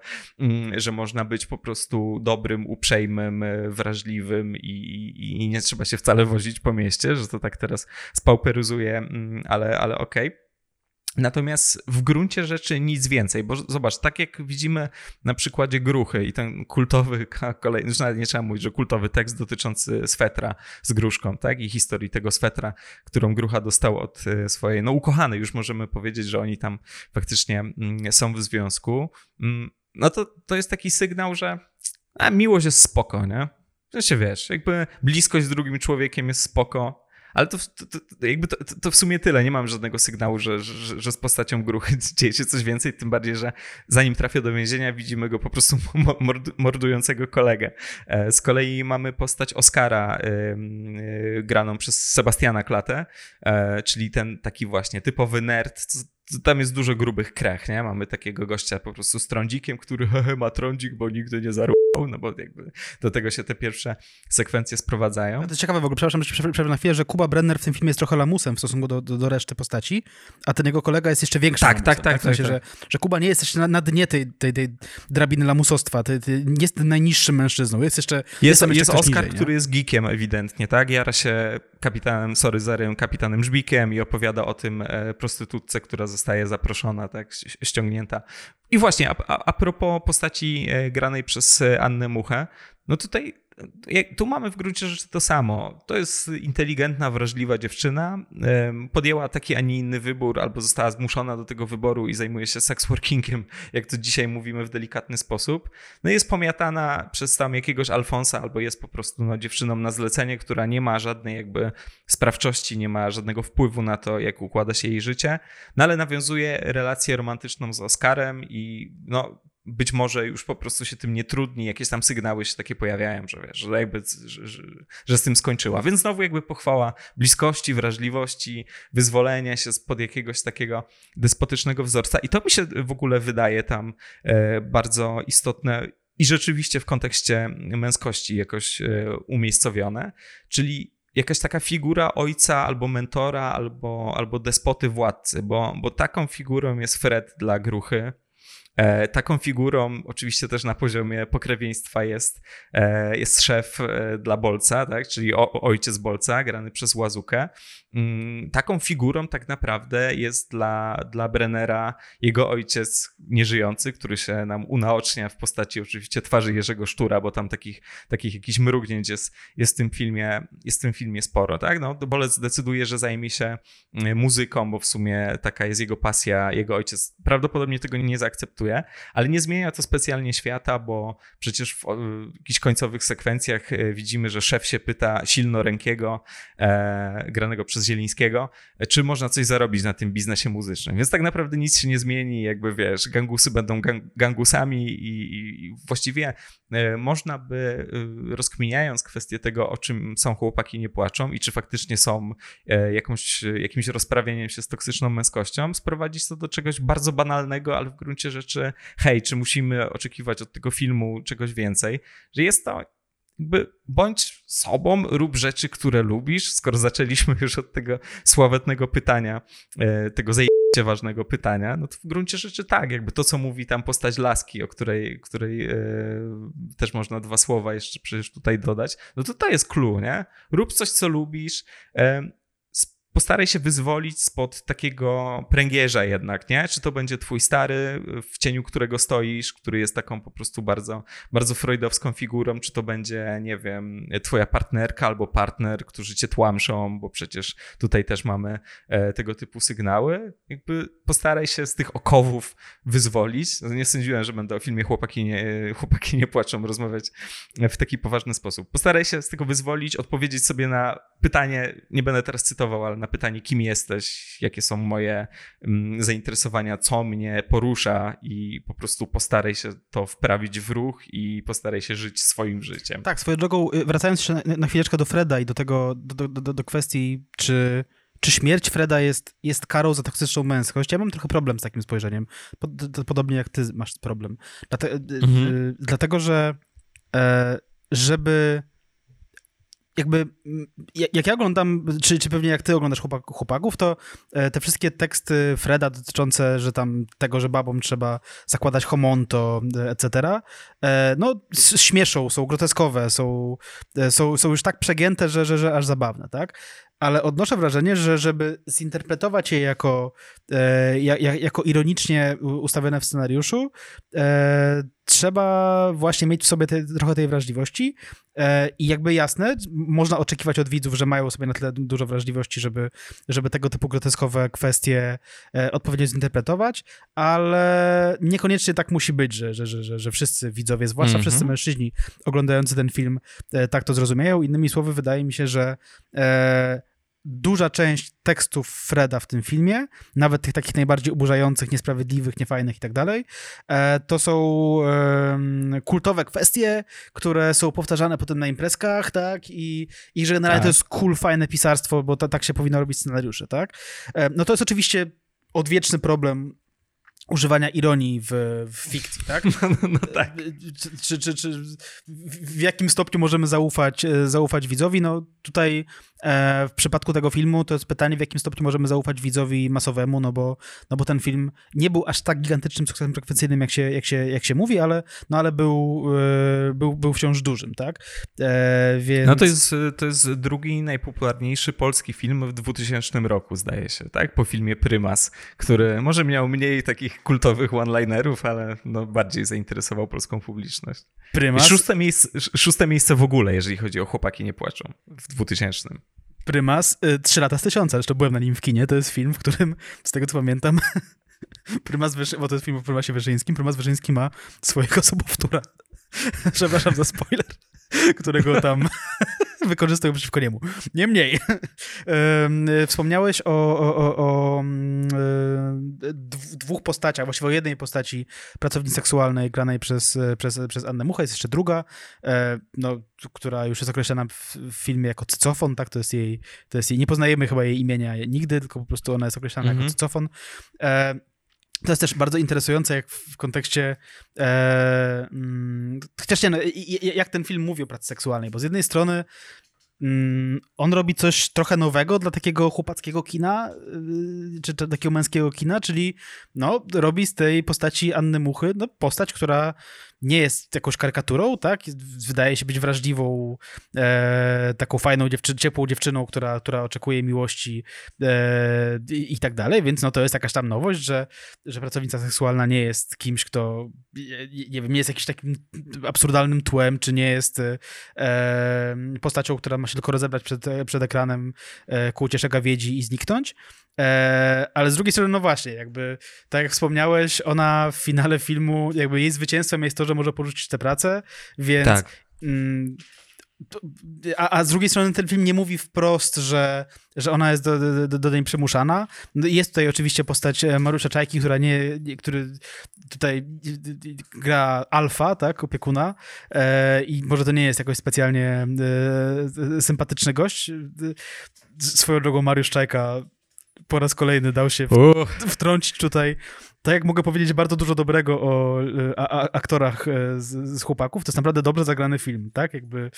że można być po prostu dobrym, uprzejmym, wrażliwym i, i, i nie trzeba się wcale wozić po mieście, że to tak teraz spauperyzuje, ale, ale okej. Okay. Natomiast w gruncie rzeczy nic więcej, bo zobacz, tak jak widzimy na przykładzie Gruchy i ten kultowy, kolejny, już nawet nie trzeba mówić, że kultowy tekst dotyczący swetra z gruszką, tak, i historii tego swetra, którą Grucha dostał od swojej, no ukochanej, już możemy powiedzieć, że oni tam faktycznie są w związku, no to, to jest taki sygnał, że a, miłość jest spoko, nie? To się wiesz, jakby bliskość z drugim człowiekiem jest spoko. Ale to, to, to, jakby to, to w sumie tyle. Nie mam żadnego sygnału, że, że, że z postacią Gruchy dzieje się coś więcej, tym bardziej, że zanim trafia do więzienia, widzimy go po prostu mordującego kolegę. Z kolei mamy postać Oskara graną przez Sebastiana Klatę, czyli ten taki właśnie typowy nerd, tam jest dużo grubych krech, nie? Mamy takiego gościa po prostu z trądzikiem, który hehe, ma trądzik, bo nigdy nie zaruchał, no bo jakby do tego się te pierwsze sekwencje sprowadzają. No to jest ciekawe w ogóle, przepraszam, że przerwę na chwilę, że Kuba Brenner w tym filmie jest trochę lamusem w stosunku do, do, do reszty postaci, a ten jego kolega jest jeszcze większym tak, lamusem. tak, tak, W sensie, tak, że, tak. że Kuba nie jest jeszcze na, na dnie tej, tej, tej drabiny lamusostwa, ty, ty nie jest tym najniższym mężczyzną, jest jeszcze Jest, jest, tam jest jeszcze Oskar, niżej, który jest geekiem ewidentnie, tak? Jara się kapitanem, sorry, Zarym, kapitanem Żbikiem i opowiada o tym e, prostytutce, która zostaje zaproszona, tak, ściągnięta. I właśnie, a, a, a propos postaci e, granej przez Annę Muchę, no tutaj tu mamy w gruncie rzeczy to samo. To jest inteligentna, wrażliwa dziewczyna. Podjęła taki, a nie inny wybór, albo została zmuszona do tego wyboru i zajmuje się sex-workingiem, jak to dzisiaj mówimy w delikatny sposób. No jest pomiatana przez tam jakiegoś Alfonsa, albo jest po prostu no, dziewczyną na zlecenie, która nie ma żadnej jakby sprawczości, nie ma żadnego wpływu na to, jak układa się jej życie, no ale nawiązuje relację romantyczną z Oskarem i no być może już po prostu się tym nie trudni, jakieś tam sygnały się takie pojawiają, że wiesz, że jakby, że, że, że z tym skończyła. Więc znowu jakby pochwała bliskości, wrażliwości, wyzwolenia się spod jakiegoś takiego despotycznego wzorca. I to mi się w ogóle wydaje tam e, bardzo istotne i rzeczywiście w kontekście męskości jakoś e, umiejscowione, czyli jakaś taka figura ojca albo mentora, albo, albo despoty władcy, bo, bo taką figurą jest Fred dla Gruchy. E, taką figurą, oczywiście też na poziomie pokrewieństwa jest, e, jest szef e, dla Bolca, tak? Czyli o, ojciec Bolca, grany przez Łazukę. Mm, taką figurą tak naprawdę jest dla, dla Brennera jego ojciec nieżyjący, który się nam unaocznia w postaci oczywiście twarzy Jerzego Sztura, bo tam takich, takich jakichś mrugnięć jest, jest, w tym filmie, jest w tym filmie sporo. Tak? No, Bolec decyduje, że zajmie się muzyką, bo w sumie taka jest jego pasja. Jego ojciec prawdopodobnie tego nie zaakceptuje, ale nie zmienia to specjalnie świata, bo przecież w jakichś końcowych sekwencjach widzimy, że szef się pyta Silnorękiego, e, granego przez Zielińskiego, czy można coś zarobić na tym biznesie muzycznym. Więc tak naprawdę nic się nie zmieni, jakby wiesz, gangusy będą gang, gangusami i, i właściwie e, można by, e, rozkminiając kwestię tego, o czym są chłopaki nie płaczą i czy faktycznie są e, jakąś, jakimś rozprawieniem się z toksyczną męskością, sprowadzić to do czegoś bardzo banalnego, ale w gruncie rzeczy hej, czy musimy oczekiwać od tego filmu czegoś więcej, że jest to jakby bądź sobą, rób rzeczy, które lubisz, skoro zaczęliśmy już od tego sławetnego pytania, tego zajebiście ważnego pytania, no to w gruncie rzeczy tak, jakby to, co mówi tam postać Laski, o której, której e, też można dwa słowa jeszcze przecież tutaj dodać, no to to jest clue, nie? Rób coś, co lubisz, e, postaraj się wyzwolić spod takiego pręgierza jednak, nie? Czy to będzie twój stary, w cieniu którego stoisz, który jest taką po prostu bardzo, bardzo freudowską figurą, czy to będzie, nie wiem, twoja partnerka albo partner, którzy cię tłamszą, bo przecież tutaj też mamy e, tego typu sygnały. Jakby postaraj się z tych okowów wyzwolić. Nie sądziłem, że będę o filmie Chłopaki nie, chłopaki nie płaczą rozmawiać w taki poważny sposób. Postaraj się z tego wyzwolić, odpowiedzieć sobie na pytanie, nie będę teraz cytował, ale na pytanie, kim jesteś, jakie są moje mm, zainteresowania, co mnie porusza i po prostu postaraj się to wprawić w ruch i postaraj się żyć swoim życiem. Tak, swoją drogą, wracając jeszcze na, na chwileczkę do Freda i do tego, do, do, do, do kwestii, czy, czy śmierć Freda jest, jest karą za toksyczną męskość, ja mam trochę problem z takim spojrzeniem, Pod, podobnie jak ty masz problem. Dlate, mhm. Dlatego, że e, żeby jakby, jak ja oglądam, czy, czy pewnie jak ty oglądasz chłopak, chłopaków, to te wszystkie teksty Freda dotyczące, że tam tego, że babom trzeba zakładać homonto, et cetera, no śmieszą, są groteskowe, są, są, są już tak przegięte, że, że, że aż zabawne, tak? Ale odnoszę wrażenie, że żeby zinterpretować je jako, e, jako ironicznie ustawione w scenariuszu, e, trzeba właśnie mieć w sobie te, trochę tej wrażliwości e, i jakby jasne, można oczekiwać od widzów, że mają sobie na tyle dużo wrażliwości, żeby, żeby tego typu groteskowe kwestie e, odpowiednio zinterpretować, ale niekoniecznie tak musi być, że, że, że, że wszyscy widzowie, zwłaszcza mm-hmm. wszyscy mężczyźni oglądający ten film e, tak to zrozumieją. Innymi słowy, wydaje mi się, że e, duża część tekstów Freda w tym filmie, nawet tych takich najbardziej oburzających, niesprawiedliwych, niefajnych i tak dalej, to są um, kultowe kwestie, które są powtarzane potem na imprezkach, tak, i, i że generalnie tak. To jest cool, fajne pisarstwo, bo to, tak się powinno robić scenariusze, tak. No to jest oczywiście odwieczny problem używania ironii w, w fikcji, tak? No, no, no tak. Czy, czy, czy w jakim stopniu możemy zaufać, zaufać widzowi? No tutaj e, w przypadku tego filmu to jest pytanie, w jakim stopniu możemy zaufać widzowi masowemu, no bo, no bo ten film nie był aż tak gigantycznym sukcesem frekwencyjnym, jak się, jak się, jak się mówi, ale, no ale był, e, był, był wciąż dużym, tak? E, więc... No to jest, to jest drugi najpopularniejszy polski film w dwutysięcznym roku, zdaje się, tak? Po filmie Prymas, który może miał mniej takich kultowych one-linerów, ale no bardziej zainteresował polską publiczność. Prymas? Szóste miejsce, szóste miejsce w ogóle, jeżeli chodzi o Chłopaki nie płaczą w dwutysięcznym. Prymas, y, Trzy lata z tysiąca, zresztą byłem na nim w kinie, to jest film, w którym, z tego co pamiętam, Prymas Wyszy... bo to jest film o Prymasie Wyszyńskim, Prymas Wyszyński ma swojego sobowtóra. Przepraszam za spoiler, którego tam wykorzystują przeciwko niemu. Niemniej, wspomniałeś o, o, o, o dwóch postaciach, właściwie o jednej postaci pracownicy seksualnej granej przez, przez, przez Annę Muchę, jest jeszcze druga, no, która już jest określana w, w filmie jako cycofon, tak, to jest jej, to jest jej, nie poznajemy chyba jej imienia nigdy, tylko po prostu ona jest określana mm-hmm. jako cycofon. To jest też bardzo interesujące, jak w kontekście, e, mm, chociaż nie, no, jak ten film mówi o pracy seksualnej, bo z jednej strony mm, on robi coś trochę nowego dla takiego chłopackiego kina, yy, czy, czy takiego męskiego kina, czyli no, robi z tej postaci Anny Muchy no, postać, która nie jest jakąś karykaturą, tak? Wydaje się być wrażliwą, e, taką fajną, dziewczy- ciepłą dziewczyną, która, która oczekuje miłości e, i, i tak dalej, więc no to jest jakaś tam nowość, że, że pracownica seksualna nie jest kimś, kto nie wiem, nie jest jakimś takim absurdalnym tłem, czy nie jest e, postacią, która ma się tylko rozebrać przed, przed ekranem e, ku uciesze gawiedzi i zniknąć. E, ale z drugiej strony, no właśnie, jakby, tak jak wspomniałeś, ona w finale filmu, jakby jej zwycięstwem jest to, że może porzucić tę pracę, więc... Tak. Mm, to, a, a z drugiej strony ten film nie mówi wprost, że, że ona jest do, do, do niej przymuszana. No jest tutaj oczywiście postać Mariusza Czajki, która nie, nie, który tutaj gra alfa, tak, opiekuna e, i może to nie jest jakoś specjalnie e, sympatyczny gość. Swoją drogą Mariusz Czajka po raz kolejny dał się w, wtrącić tutaj. Tak jak mogę powiedzieć bardzo dużo dobrego o a, a, aktorach z, z chłopaków, to jest naprawdę dobrze zagrany film, tak? Jakby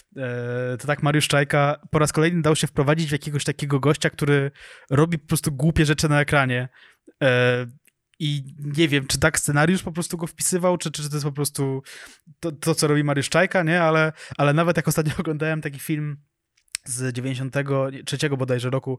e, to tak Mariusz Czajka po raz kolejny dał się wprowadzić w jakiegoś takiego gościa, który robi po prostu głupie rzeczy na ekranie. E, I nie wiem, czy tak scenariusz po prostu go wpisywał, czy, czy to jest po prostu to, to co robi Mariusz Czajka, nie? Ale, ale nawet jak ostatnio oglądałem taki film z dziewięćdziesiątego trzeciego bodajże roku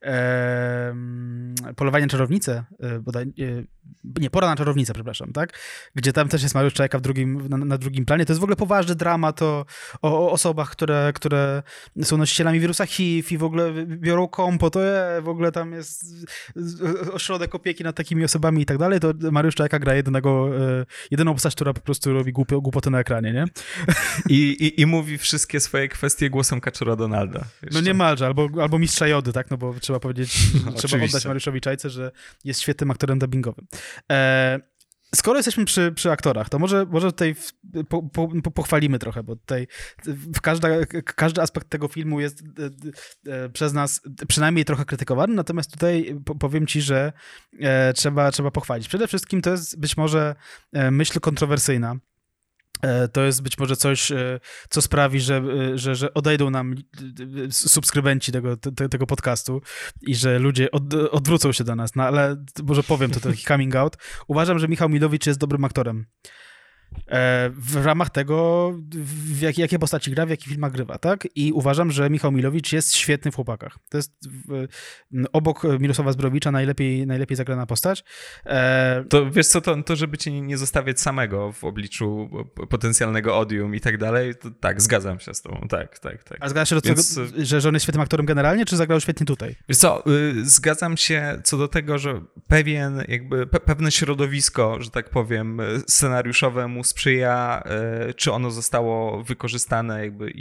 e, Polowanie na czarownicę, e, bodaj, e, nie, Pora na czarownicę, przepraszam, tak? Gdzie tam też jest Mariusz Czajka w drugim, na, na drugim planie. To jest w ogóle poważny dramat o, o, o osobach, które, które są nosicielami wirusa H I V i w ogóle biorą kompo, to je, w ogóle tam jest ośrodek opieki nad takimi osobami i tak dalej, to Mariusz Czajka gra jednego, e, jedyną postać, która po prostu robi głupio, głupoty na ekranie, nie? I, i, I mówi wszystkie swoje kwestie głosem Kaczora Donalda. Jeszcze. No niemalże, albo, albo mistrza Jody, tak? No bo trzeba powiedzieć, no, trzeba oddać Mariuszowi Czajce, że jest świetnym aktorem dubbingowym. E, skoro jesteśmy przy, przy aktorach, to może, może tutaj w, po, po, po, pochwalimy trochę, bo tutaj w każda, każdy aspekt tego filmu jest e, e, przez nas przynajmniej trochę krytykowany, natomiast tutaj po, powiem ci, że e, trzeba, trzeba pochwalić. Przede wszystkim to jest być może e, myśl kontrowersyjna. To jest być może coś, co sprawi, że, że, że odejdą nam subskrybenci tego, te, tego podcastu i że ludzie od, odwrócą się do nas. No ale może powiem to taki coming out. Uważam, że Michał Milowicz jest dobrym aktorem. W ramach tego, w jak, jakie postaci gra, w jakich filmach grywa, tak? I uważam, że Michał Milowicz jest świetny w Chłopakach. To jest w, obok Mirosława Zbrojowicza najlepiej, najlepiej zagrana postać. E... To wiesz co, to, to żeby cię nie zostawiać samego w obliczu potencjalnego odium i tak dalej, to tak, zgadzam się z tobą, tak, tak, tak. A zgadzasz się do Więc... tego, że, że on jest świetnym aktorem generalnie, czy zagrał świetnie tutaj? Wiesz co, zgadzam się co do tego, że pewien jakby, pe- pewne środowisko, że tak powiem, scenariuszowe mu sprzyja, czy ono zostało wykorzystane jakby i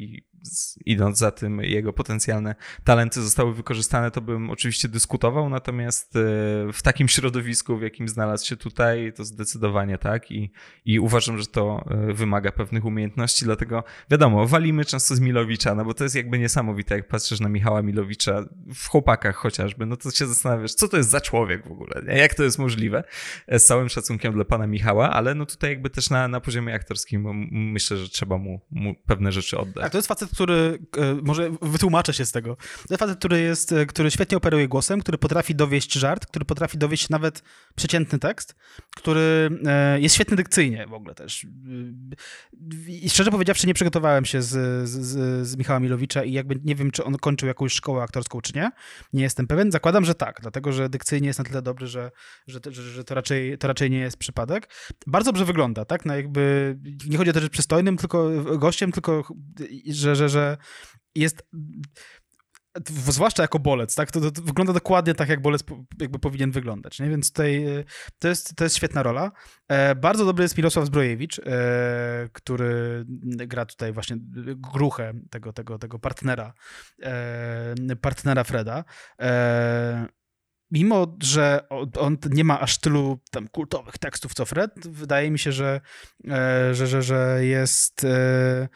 idąc za tym, jego potencjalne talenty zostały wykorzystane, to bym oczywiście dyskutował, natomiast w takim środowisku, w jakim znalazł się tutaj, to zdecydowanie tak i, i uważam, że to wymaga pewnych umiejętności, dlatego wiadomo, walimy często z Milowicza, no bo to jest jakby niesamowite, jak patrzysz na Michała Milowicza w Chłopakach chociażby, no to się zastanawiasz, co to jest za człowiek w ogóle, nie? Jak to jest możliwe, z całym szacunkiem dla pana Michała, ale no tutaj jakby też na, na poziomie aktorskim myślę, że trzeba mu, mu pewne rzeczy oddać. Tak, to jest facet, który, może wytłumaczę się z tego, to jest facet, który jest, który świetnie operuje głosem, który potrafi dowieść żart, który potrafi dowieść nawet przeciętny tekst, który jest świetny dykcyjnie w ogóle też. I szczerze powiedziawszy, nie przygotowałem się z, z, z Michała Milowicza i jakby nie wiem, czy on kończył jakąś szkołę aktorską, czy nie. Nie jestem pewien. Zakładam, że tak, dlatego, że dykcyjnie jest na tyle dobry, że, że, że, że to, raczej, to raczej nie jest przypadek. Bardzo dobrze wygląda, tak? No jakby nie chodzi o to, że przystojnym tylko gościem, tylko że, że, że jest... Zwłaszcza jako bolec, tak? To, to, to wygląda dokładnie tak, jak bolec po, jakby powinien wyglądać, nie? Więc tutaj to jest, to jest świetna rola. E, bardzo dobry jest Mirosław Zbrojewicz, e, który gra tutaj właśnie gruchę tego, tego, tego partnera, e, partnera Freda. E, mimo, że on nie ma aż tylu tam kultowych tekstów co Fred, wydaje mi się, że, e, że, że, że jest... E,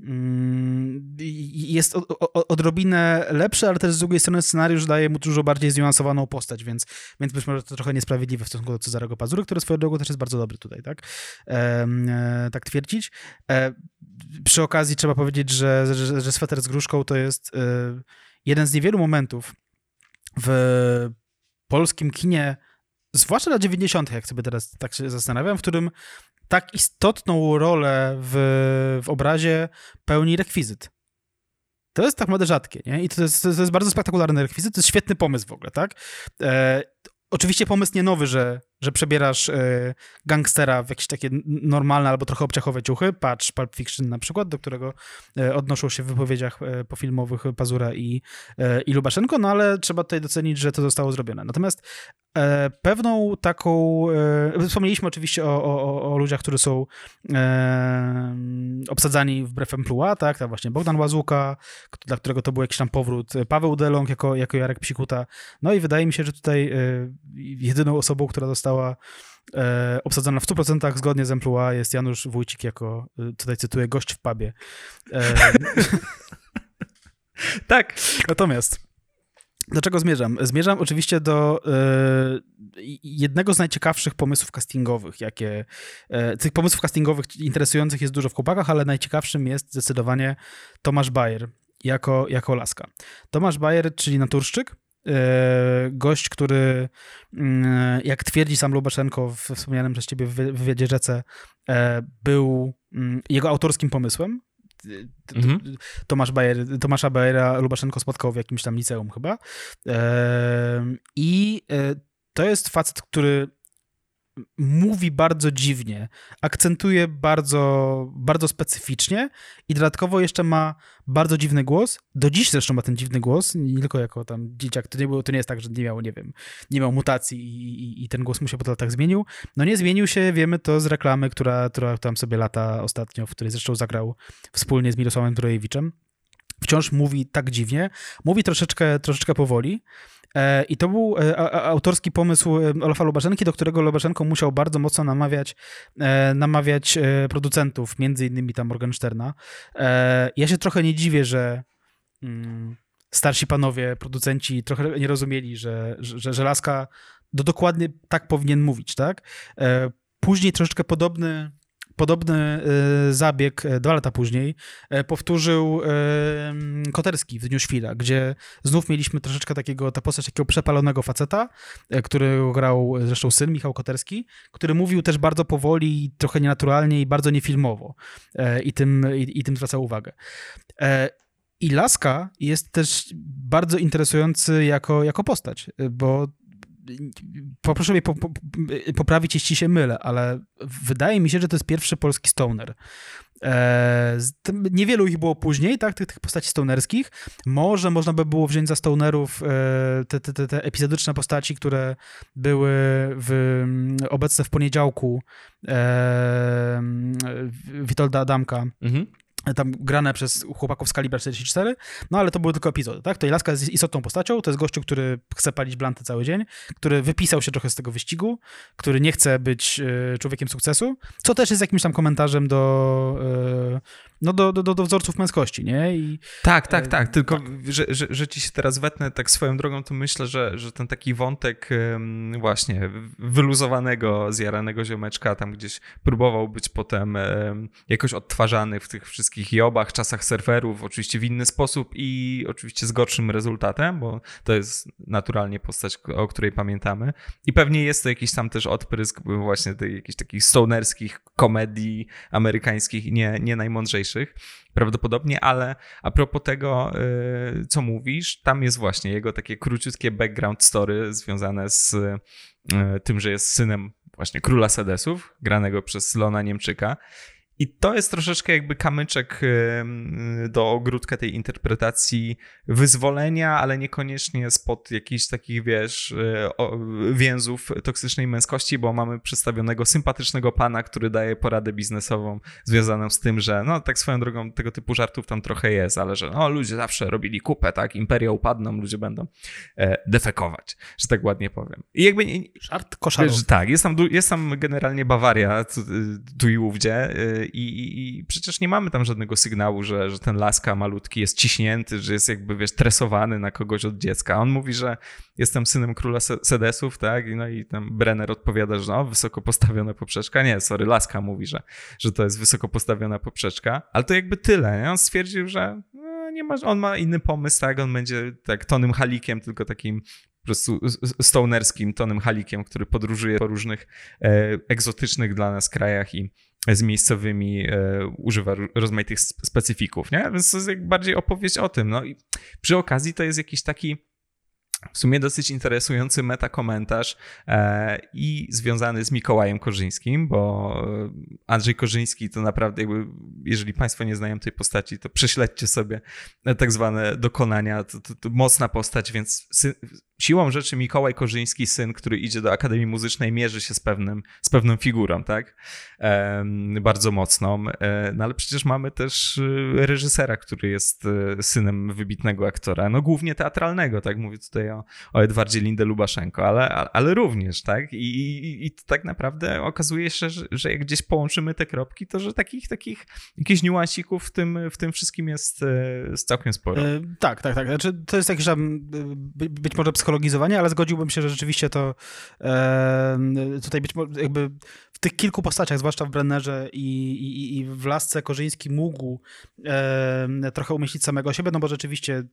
jest odrobinę lepszy, ale też z drugiej strony scenariusz daje mu dużo bardziej zniuansowaną postać, więc, więc być może to trochę niesprawiedliwe w stosunku do Cezarego Pazury, który swoją drogą też jest bardzo dobry tutaj, tak? E, e, tak twierdzić. E, przy okazji trzeba powiedzieć, że, że, że Sweter z gruszką to jest e, jeden z niewielu momentów w polskim kinie, zwłaszcza lat dziewięćdziesiątych, jak sobie teraz tak się zastanawiam, w którym tak istotną rolę w, w obrazie pełni rekwizyt. To jest tak naprawdę rzadkie, nie? I to jest, to jest bardzo spektakularny rekwizyt, to jest świetny pomysł w ogóle, tak? E, oczywiście pomysł nie nowy, że, że przebierasz e, gangstera w jakieś takie normalne albo trochę obciachowe ciuchy, patrz Pulp Fiction na przykład, do którego e, odnoszą się w wypowiedziach e, pofilmowych Pazura i, e, i Lubaszenko, no ale trzeba tutaj docenić, że to zostało zrobione. Natomiast E, pewną taką... E, wspomnieliśmy oczywiście o, o, o ludziach, którzy są e, obsadzani wbrew emploi, tak? Tam właśnie Bogdan Łazuka, dla którego to był jakiś tam powrót, Paweł Delong jako, jako Jarek Psikuta. No i wydaje mi się, że tutaj e, jedyną osobą, która została e, obsadzona w stu procentach zgodnie z emploi jest Janusz Wójcik jako, tutaj cytuję, gość w pubie. E, tak. Natomiast do czego zmierzam? Zmierzam oczywiście do y, jednego z najciekawszych pomysłów castingowych, jakie... Y, tych pomysłów castingowych interesujących jest dużo w Chłopakach, ale najciekawszym jest zdecydowanie Tomasz Bayer jako, jako Laska. Tomasz Bayer, czyli naturszczyk, y, gość, który, y, jak twierdzi sam Lubaszenko w wspomnianym przez ciebie wywiadzie Rzece, y, był y, jego autorskim pomysłem. Mhm. Tomasz Bayer, Tomasza Bayera Lubaszenko spotkał w jakimś tam liceum chyba. I to jest facet, który mówi bardzo dziwnie, akcentuje bardzo, bardzo specyficznie i dodatkowo jeszcze ma bardzo dziwny głos. Do dziś zresztą ma ten dziwny głos, nie tylko jako tam dzieciak. To nie, było, to nie jest tak, że nie miał, nie wiem, nie miał mutacji i, i, i ten głos mu się po latach zmienił. No nie zmienił się, wiemy to z reklamy, która, która tam sobie lata ostatnio, w której zresztą zagrał wspólnie z Mirosławem Zbrojewiczem. Wciąż mówi tak dziwnie, mówi troszeczkę, troszeczkę powoli. I to był autorski pomysł Olafa Lubaszenki, do którego Lubaszenko musiał bardzo mocno namawiać, namawiać producentów, między innymi tam Morgensterna. Ja się trochę nie dziwię, że starsi panowie, producenci trochę nie rozumieli, że, że, że Laska do dokładnie tak powinien mówić, tak? Później troszeczkę podobny Podobny y, zabieg y, dwa lata później y, powtórzył y, Koterski w Dniu Świra, gdzie znów mieliśmy troszeczkę takiego, ta postać takiego przepalonego faceta, y, którego grał zresztą syn Michał Koterski, który mówił też bardzo powoli, trochę nienaturalnie i bardzo niefilmowo y, i, tym, i, i tym zwracał uwagę. Y, I Laska jest też bardzo interesujący jako, jako postać, y, bo poproszę mnie po, po, poprawić, jeśli się mylę, ale wydaje mi się, że to jest pierwszy polski stoner. E, niewielu ich było później, tak, tych, tych postaci stonerskich. Może można by było wziąć za stonerów e, te, te, te epizodyczne postaci, które były w, obecne w Poniedziałku e, Witolda Adamka. Mhm. tam grane przez chłopaków z Kaliber czterdzieści cztery, no ale to były tylko epizody, tak? To Laska jest istotną postacią, to jest gościu, który chce palić blanty cały dzień, który wypisał się trochę z tego wyścigu, który nie chce być y, człowiekiem sukcesu, co też jest jakimś tam komentarzem do, y, no do, do, do wzorców męskości, nie? I, tak, tak, tak, tylko tak. Że, że, że ci się teraz wetnę tak swoją drogą, to myślę, że, że ten taki wątek um, właśnie wyluzowanego, zjaranego ziomeczka tam gdzieś próbował być potem um, jakoś odtwarzany w tych wszystkich jobach, czasach surferów, oczywiście w inny sposób i oczywiście z gorszym rezultatem, bo to jest naturalnie postać, o której pamiętamy i pewnie jest to jakiś tam też odprysk właśnie tych jakichś takich stonerskich komedii amerykańskich, nie, nie najmądrzejszych prawdopodobnie, ale a propos tego, yy, co mówisz, tam jest właśnie jego takie króciutkie background story związane z yy, tym, że jest synem właśnie króla Sedesów, granego przez Lona Niemczyka. I to jest troszeczkę jakby kamyczek do ogródka tej interpretacji wyzwolenia, ale niekoniecznie spod jakichś takich, wiesz, więzów toksycznej męskości, bo mamy przedstawionego sympatycznego pana, który daje poradę biznesową związaną z tym, że no tak swoją drogą tego typu żartów tam trochę jest, ale że no ludzie zawsze robili kupę, tak, imperia upadną, ludzie będą e, defekować, że tak ładnie powiem. I jakby... Nie, żart koszarowy. Tak, jest tam, jest tam generalnie Bawaria tu, tu i ówdzie, I, i, I przecież nie mamy tam żadnego sygnału, że, że ten Laska malutki jest ciśnięty, że jest jakby, wiesz, tresowany na kogoś od dziecka. On mówi, że jestem synem króla Sedesów, tak? No i tam Brenner odpowiada, że no, wysoko postawiona poprzeczka. Nie, sorry, Laska mówi, że, że to jest wysoko postawiona poprzeczka. Ale to jakby tyle, nie? On stwierdził, że no, nie ma, on ma inny pomysł, tak? On będzie tak Tonym Halikiem, tylko takim po prostu stonerskim Tonym Halikiem, który podróżuje po różnych e, egzotycznych dla nas krajach i z miejscowymi e, używa rozmaitych specyfików, nie? Więc to jest jak bardziej opowieść o tym. No i przy okazji to jest jakiś taki w sumie dosyć interesujący metakomentarz e, i związany z Mikołajem Korzyńskim, bo Andrzej Korzyński to naprawdę, jakby, jeżeli Państwo nie znają tej postaci, to prześledźcie sobie tak zwane dokonania. To, to, to mocna postać, więc sy- siłą rzeczy Mikołaj Korzyński, syn, który idzie do Akademii Muzycznej, mierzy się z, pewnym, z pewną figurą, tak? E, bardzo mocną. E, no ale przecież mamy też reżysera, który jest synem wybitnego aktora, no głównie teatralnego, tak? Mówię tutaj o, o Edwardzie Linde-Lubaszenko, ale, ale również, tak? I, i, i tak naprawdę okazuje się, że, że jak gdzieś połączymy te kropki, to że takich, takich jakichś niuansików w tym, w tym wszystkim jest, jest całkiem sporo. E, tak, tak, tak. Znaczy, to jest jakieś tam by, być może psychologizowanie, ale zgodziłbym się, że rzeczywiście to e, tutaj być może jakby w tych kilku postaciach, zwłaszcza w Brennerze i, i, i w Lasce, Korzyński mógł e, trochę umieścić samego siebie, no bo rzeczywiście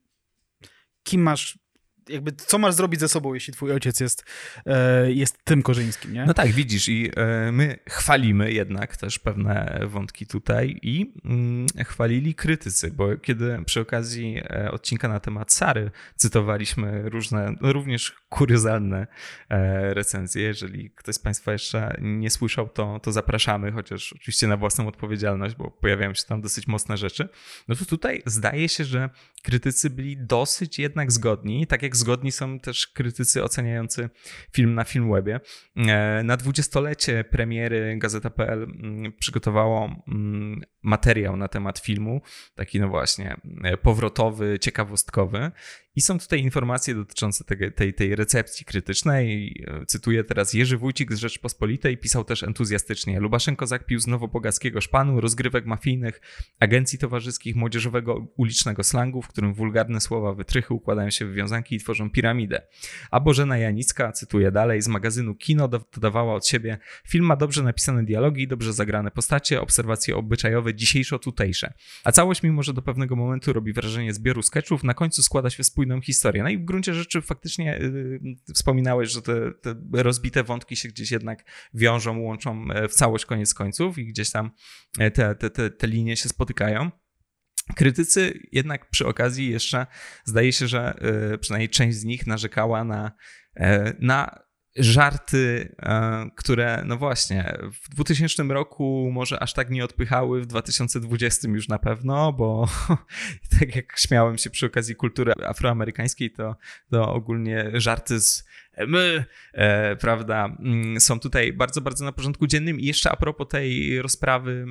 kim masz, jakby co masz zrobić ze sobą, jeśli twój ojciec jest, e, jest tym Korzyńskim, nie? No tak, widzisz, i e, my chwalimy jednak też pewne wątki tutaj i mm, chwalili krytycy, bo kiedy przy okazji e, odcinka na temat Sary cytowaliśmy różne, no również kuriozalne e, recenzje, jeżeli ktoś z Państwa jeszcze nie słyszał, to, to zapraszamy, chociaż oczywiście na własną odpowiedzialność, bo pojawiają się tam dosyć mocne rzeczy, no to tutaj zdaje się, że krytycy byli dosyć jednak zgodni, tak jak zgodni są też krytycy oceniający film na Filmwebie. Na dwudziestolecie premiery Gazeta kropka pe el przygotowało materiał na temat filmu, taki no właśnie powrotowy, ciekawostkowy. I są tutaj informacje dotyczące tej, tej, tej recepcji krytycznej. Cytuję teraz: Jerzy Wójcik z Rzeczpospolitej pisał też entuzjastycznie. Lubaszenko zakpił z nowobogackiego szpanu, rozgrywek mafijnych, agencji towarzyskich, młodzieżowego ulicznego slangu, w którym wulgarne słowa, wytrychy układają się w wiązanki i tworzą piramidę. A Bożena Janicka, cytuję dalej, z magazynu Kino dodawała od siebie: film ma dobrze napisane dialogi, dobrze zagrane postacie, obserwacje obyczajowe, dzisiejszo-tutejsze. A całość, mimo że do pewnego momentu robi wrażenie zbioru sketchów, na końcu składa się w spójną historię. No i w gruncie rzeczy faktycznie yy, wspominałeś, że te, te rozbite wątki się gdzieś jednak wiążą, łączą w całość koniec końców i gdzieś tam te, te, te, te linie się spotykają. Krytycy jednak przy okazji jeszcze zdaje się, że yy, przynajmniej część z nich narzekała na, yy, na żarty, które no właśnie w dwutysięcznym roku może aż tak nie odpychały, w dwa tysiące dwudziestym już na pewno, bo tak jak śmiałem się przy okazji kultury afroamerykańskiej, to, to ogólnie żarty z my, e, prawda, są tutaj bardzo, bardzo na porządku dziennym. I jeszcze a propos tej rozprawy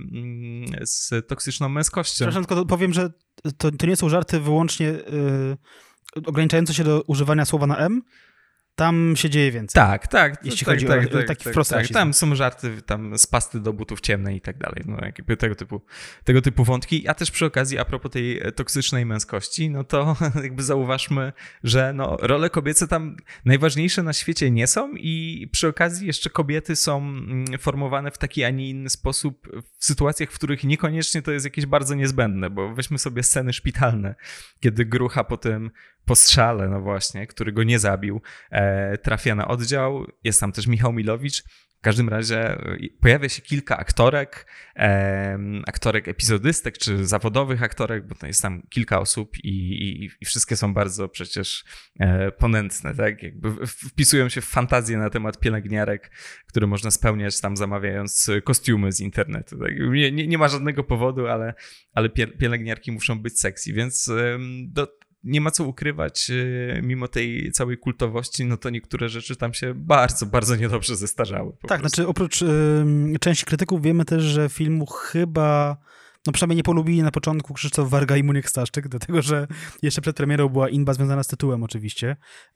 z toksyczną męskością. Przepraszam, tylko powiem, że to, to nie są żarty wyłącznie yy, ograniczające się do używania słowa na M. Tam się dzieje więcej. Tak, tak. Jeśli tak, chodzi tak, o tak, taki tak, wprost tak, rasizm. tam są żarty tam z pasty do butów ciemnej i tak dalej. No, jakby tego typu, tego typu wątki. A też przy okazji, a propos tej toksycznej męskości, no to jakby zauważmy, że no, role kobiece tam najważniejsze na świecie nie są i przy okazji jeszcze kobiety są formowane w taki, a nie inny sposób w sytuacjach, w których niekoniecznie to jest jakieś bardzo niezbędne, bo weźmy sobie sceny szpitalne, kiedy Grucha po tym po strzale, no właśnie, który go nie zabił, e, trafia na oddział. Jest tam też Michał Milowicz. W każdym razie pojawia się kilka aktorek, e, aktorek epizodystek czy zawodowych aktorek, bo to jest tam kilka osób i, i, i wszystkie są bardzo przecież e, ponętne, tak? Jakby wpisują się w fantazję na temat pielęgniarek, które można spełniać tam zamawiając kostiumy z internetu. Tak? Nie, nie, nie ma żadnego powodu, ale, ale pielęgniarki muszą być sexy, więc e, do nie ma co ukrywać, mimo tej całej kultowości, no to niektóre rzeczy tam się bardzo, bardzo niedobrze zestarzały. Tak, prostu. znaczy oprócz y, części krytyków wiemy też, że filmu chyba, no przynajmniej nie polubili na początku Krzysztof Warga i Muniek Staszczyk, dlatego że jeszcze przed premierą była inba związana z tytułem oczywiście.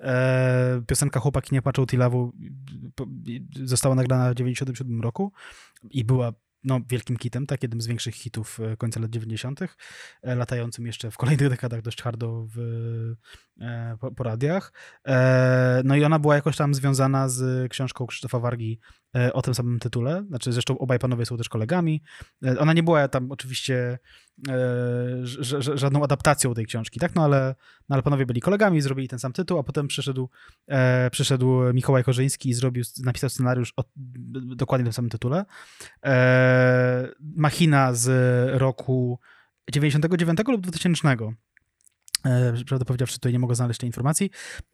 E, piosenka Chłopaki nie płaczą Tilawu została nagrana w dziewięćdziesiątym siódmym roku i była no, wielkim hitem, tak, jednym z większych hitów końca lat dziewięćdziesiątych, latającym jeszcze w kolejnych dekadach dość hardo w, po, po radiach. No i ona była jakoś tam związana z książką Krzysztofa Wargi o tym samym tytule, znaczy zresztą obaj panowie są też kolegami. Ona nie była tam oczywiście żadną adaptacją tej książki, tak, no ale, no ale panowie byli kolegami, zrobili ten sam tytuł, a potem przyszedł, e, przyszedł Mikołaj Korzyński i zrobił, napisał scenariusz o dokładnie tym samym tytule. E, Machina z roku dziewięćdziesiątego dziewiątego lub dwutysięcznego. E, prawdę powiedziawszy, tutaj nie mogę znaleźć tej informacji,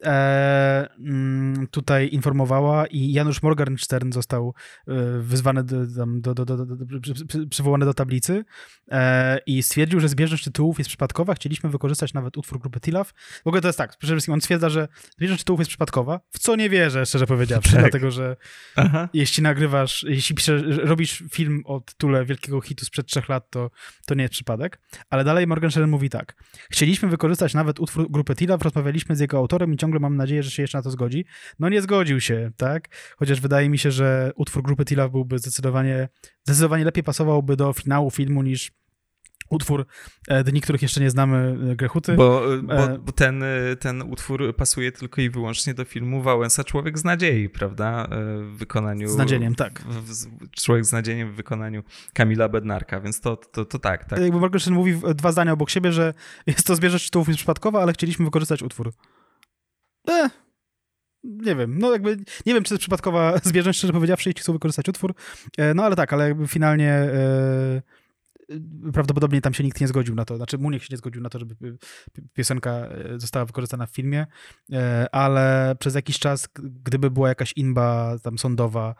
e, m, tutaj informowała i Janusz Morgenstern został e, wyzwany, do, do, do, do, do, do, przy, przywołany do tablicy e, i stwierdził, że zbieżność tytułów jest przypadkowa, chcieliśmy wykorzystać nawet utwór grupy Tilaw. W ogóle to jest tak, przede wszystkim on stwierdza, że zbieżność tytułów jest przypadkowa, w co nie wierzę, szczerze powiedziawszy, tak. Dlatego, że Aha. jeśli nagrywasz, jeśli piszesz, robisz film o tytule wielkiego hitu sprzed trzech lat, to, to nie jest przypadek, ale dalej Morgenstern mówi tak, chcieliśmy wykorzystać nawet utwór grupy Tilaw, rozmawialiśmy z jego autorem i ciągle mam nadzieję, że się jeszcze na to zgodzi. No nie zgodził się, tak? Chociaż wydaje mi się, że utwór grupy Tilaw byłby zdecydowanie, zdecydowanie lepiej pasowałby do finału filmu niż utwór Dni, których jeszcze nie znamy, Grechuty. Bo, bo, bo ten, ten utwór pasuje tylko i wyłącznie do filmu Wałęsa Człowiek z nadziei, prawda? W wykonaniu... Z nadzieniem, tak. W, w, człowiek z nadzieniem w wykonaniu Kamila Bednarka, więc to, to, to tak, tak. Jakby Morgenstern mówi dwa zdania obok siebie, że jest to zbieżność tytułów jest przypadkowa, ale chcieliśmy wykorzystać utwór. Eh. Nie wiem, no jakby, nie wiem, czy to jest przypadkowa zbieżność, szczerze powiedziawszy, jeśli chcą wykorzystać utwór, no ale tak, ale jakby finalnie e, prawdopodobnie tam się nikt nie zgodził na to, znaczy Muniek się nie zgodził na to, żeby piosenka została wykorzystana w filmie, ale przez jakiś czas, gdyby była jakaś inba tam sądowa,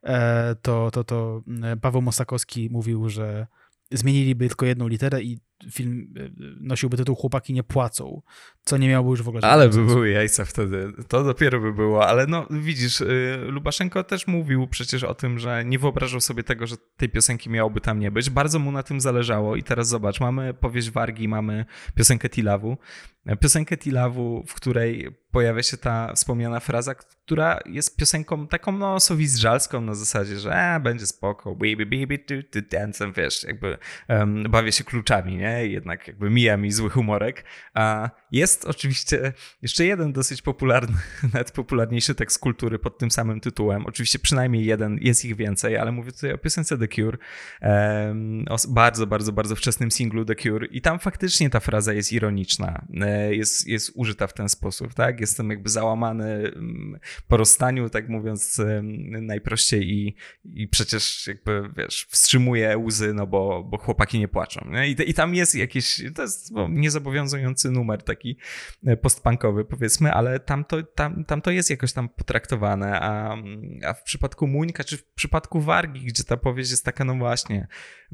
to, to, to Paweł Mosakowski mówił, że zmieniliby tylko jedną literę i film nosiłby tytuł Chłopaki nie płacą, co nie miałoby już w ogóle... Ale by były jajca wtedy, to dopiero by było, ale no widzisz, Lubaszenko też mówił przecież o tym, że nie wyobrażał sobie tego, że tej piosenki miałoby tam nie być, bardzo mu na tym zależało i teraz zobacz, mamy powieść Wargi, mamy piosenkę Tilawu, piosenkę Tilawu, w której pojawia się ta wspomniana fraza, która jest piosenką taką no sowizdżalską na zasadzie, że e, będzie spoko, baby, baby, tu, tu, dance, wiesz, jakby um, bawię się kluczami, nie? I jednak jakby mija mi zły humorek. A jest oczywiście jeszcze jeden dosyć popularny, nawet popularniejszy tekst kultury pod tym samym tytułem. Oczywiście przynajmniej jeden, jest ich więcej, ale mówię tutaj o piosence The Cure, um, o bardzo, bardzo, bardzo wczesnym singlu The Cure i tam faktycznie ta fraza jest ironiczna, jest, jest użyta w ten sposób, tak? Jestem jakby załamany po rozstaniu, tak mówiąc najprościej i, i przecież jakby, wiesz, wstrzymuję łzy, no bo, bo chłopaki nie płaczą. Nie? I, I tam tam jest jakieś, to jest no, niezobowiązujący numer taki postpunkowy powiedzmy, ale tam to, tam, tam to jest jakoś tam potraktowane, a, a w przypadku Muńka, czy w przypadku Wargi, gdzie ta powieść jest taka no właśnie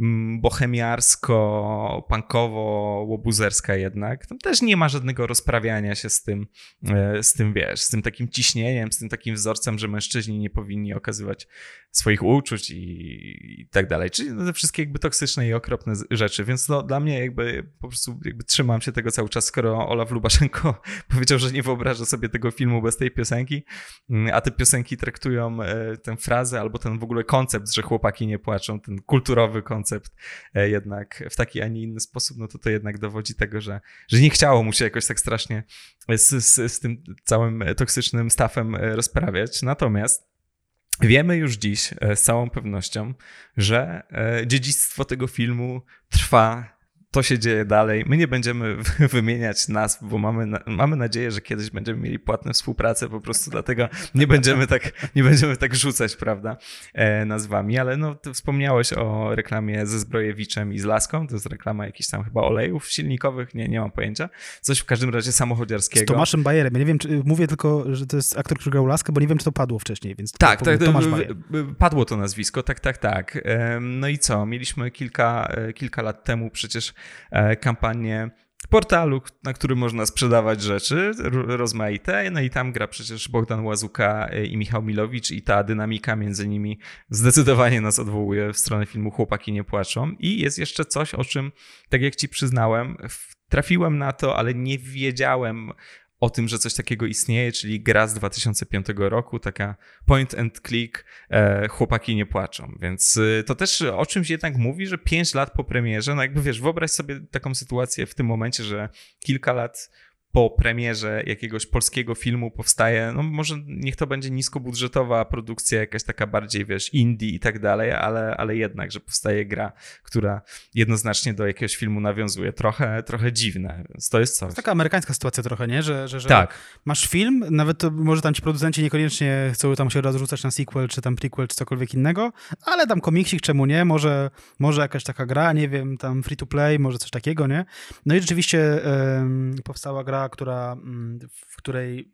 bohemiarsko, punkowo, łobuzerska jednak, tam też nie ma żadnego rozprawiania się z tym, z tym wiesz, z tym takim ciśnieniem, z tym takim wzorcem, że mężczyźni nie powinni okazywać swoich uczuć i, i tak dalej. Czyli no, te wszystkie jakby toksyczne i okropne rzeczy, więc no, dla mnie jakby po prostu jakby trzymam się tego cały czas, skoro Olaf Lubaszenko powiedział, że nie wyobraża sobie tego filmu bez tej piosenki, a te piosenki traktują tę frazę albo ten w ogóle koncept, że chłopaki nie płaczą, ten kulturowy koncept jednak w taki, a nie inny sposób, no to to jednak dowodzi tego, że, że nie chciało mu się jakoś tak strasznie z, z, z tym całym toksycznym stafem rozprawiać. Natomiast wiemy już dziś z całą pewnością, że dziedzictwo tego filmu trwa, to się dzieje dalej. My nie będziemy wymieniać nazw, bo mamy, na, mamy nadzieję, że kiedyś będziemy mieli płatne współpracę, po prostu dlatego nie będziemy tak, nie będziemy tak rzucać, prawda, e, nazwami, ale no, ty wspomniałeś o reklamie ze Zbrojewiczem i z Laską, to jest reklama jakichś tam chyba olejów silnikowych, nie, nie mam pojęcia, coś w każdym razie samochodziarskiego. Z Tomaszem Bajerem, ja nie wiem, czy, mówię tylko, że to jest aktor, który grał Laskę, bo nie wiem, czy to padło wcześniej, więc tak, tak, Tomasz Bajer. Padło to nazwisko, tak, tak, tak. No i co, mieliśmy kilka, kilka lat temu przecież kampanię portalu, na którym można sprzedawać rzeczy rozmaite, no i tam gra przecież Bogdan Łazuka i Michał Milowicz i ta dynamika między nimi zdecydowanie nas odwołuje w stronę filmu Chłopaki nie płaczą. I jest jeszcze coś, o czym, tak jak ci przyznałem, trafiłem na to, ale nie wiedziałem o tym, że coś takiego istnieje, czyli gra z dwa tysiące piątego roku, taka point and click, e, chłopaki nie płaczą, więc e, to też o czymś jednak mówi, że pięć lat po premierze, no jakby wiesz, wyobraź sobie taką sytuację w tym momencie, że kilka lat po premierze jakiegoś polskiego filmu powstaje, no może niech to będzie niskobudżetowa produkcja, jakaś taka bardziej, wiesz, indie i tak dalej, ale, ale jednak, że powstaje gra, która jednoznacznie do jakiegoś filmu nawiązuje. Trochę, trochę dziwne, więc to jest coś. To jest taka amerykańska sytuacja trochę, nie? Że, że, że tak. Masz film, nawet to może tam ci producenci niekoniecznie chcą tam się rozrzucać na sequel, czy tam prequel, czy cokolwiek innego, ale tam komiksik, czemu nie? Może, może jakaś taka gra, nie wiem, tam free to play, może coś takiego, nie? No i rzeczywiście ym, powstała gra, która, w której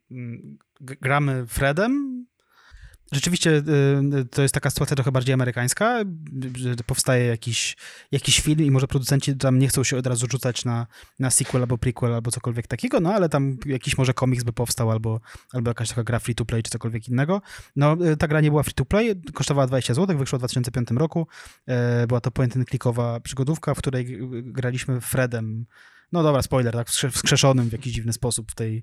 gramy Fredem. Rzeczywiście to jest taka sytuacja trochę bardziej amerykańska, że powstaje jakiś, jakiś film i może producenci tam nie chcą się od razu rzucać na, na sequel albo prequel albo cokolwiek takiego, no ale tam jakiś może komiks by powstał albo, albo jakaś taka gra free to play czy cokolwiek innego. No ta gra nie była free to play, kosztowała dwadzieścia złotych, wyszła w dwa tysiące piątym roku. Była to point and clickowa przygodówka, w której graliśmy Fredem. No dobra, spoiler, tak, wskrzeszonym w jakiś dziwny sposób w tej,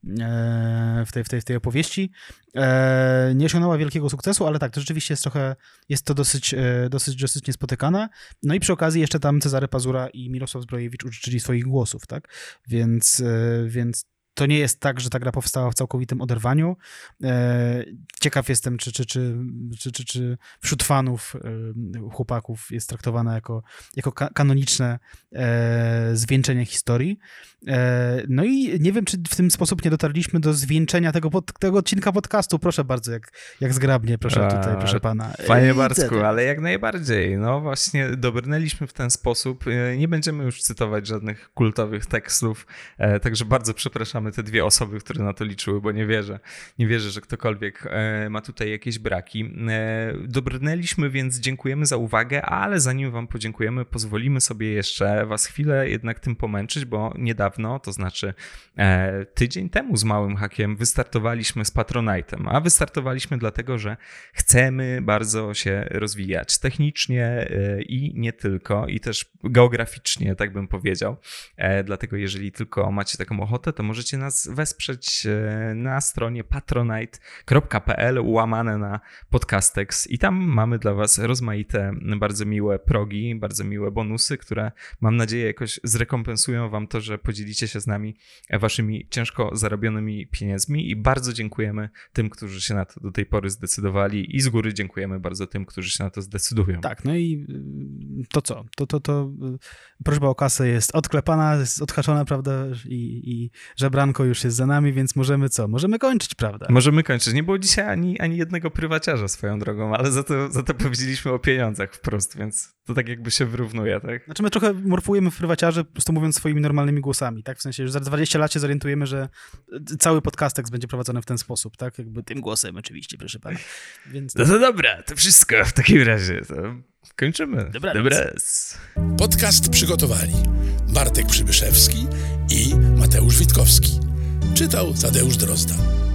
w tej, w tej, w tej opowieści. Nie osiągnęła wielkiego sukcesu, ale tak, to rzeczywiście jest trochę, jest to dosyć, dosyć, dosyć niespotykane. No i przy okazji jeszcze tam Cezary Pazura i Mirosław Zbrojewicz użyczyli swoich głosów, tak, więc, więc to nie jest tak, że ta gra powstała w całkowitym oderwaniu. Ciekaw jestem, czy, czy, czy, czy, czy, czy wśród fanów chłopaków jest traktowana jako, jako kanoniczne zwieńczenie historii. No i nie wiem, czy w tym sposób nie dotarliśmy do zwieńczenia tego, pod, tego odcinka podcastu. Proszę bardzo, jak, jak zgrabnie, proszę tutaj, A, proszę pana. Panie Bartku, ale jak najbardziej. No właśnie dobrnęliśmy w ten sposób. Nie będziemy już cytować żadnych kultowych tekstów, także bardzo przepraszamy te dwie osoby, które na to liczyły, bo nie wierzę, nie wierzę, że ktokolwiek ma tutaj jakieś braki. Dobrnęliśmy, więc dziękujemy za uwagę, ale zanim wam podziękujemy, pozwolimy sobie jeszcze was chwilę jednak tym pomęczyć, bo niedawno, to znaczy tydzień temu z małym hakiem wystartowaliśmy z Patronite'em, a wystartowaliśmy dlatego, że chcemy bardzo się rozwijać technicznie i nie tylko, i też geograficznie, tak bym powiedział. Dlatego jeżeli tylko macie taką ochotę, to możecie nas wesprzeć na stronie patronite kropka p l łamane na podcastex i tam mamy dla was rozmaite, bardzo miłe progi, bardzo miłe bonusy, które mam nadzieję jakoś zrekompensują wam to, że podzielicie się z nami waszymi ciężko zarobionymi pieniędzmi i bardzo dziękujemy tym, którzy się na to do tej pory zdecydowali i z góry dziękujemy bardzo tym, którzy się na to zdecydują. Tak, no i to co? To, to, to prośba o kasę jest odklepana, jest odhaczona, prawda? I, i żebranko już jest za nami, więc możemy co? Możemy kończyć, prawda? Możemy kończyć. Nie było dzisiaj ani, ani jednego prywaciarza swoją drogą, ale za to, za to powiedzieliśmy o pieniądzach wprost, więc to tak jakby się wyrównuje, tak? Znaczy my trochę morfujemy w prywaciarze, po prostu mówiąc swoimi normalnymi głosami, tak? W sensie już za dwadzieścia lat się zorientujemy, że cały podcastek będzie prowadzony w ten sposób, tak? Jakby tym głosem oczywiście, proszę pana. Więc... No to dobra, to wszystko w takim razie. To kończymy. Dobranoc. Dobranoc. Podcast przygotowali Bartek Przybyszewski i Mateusz Witkowski. Czytał Tadeusz Drozda.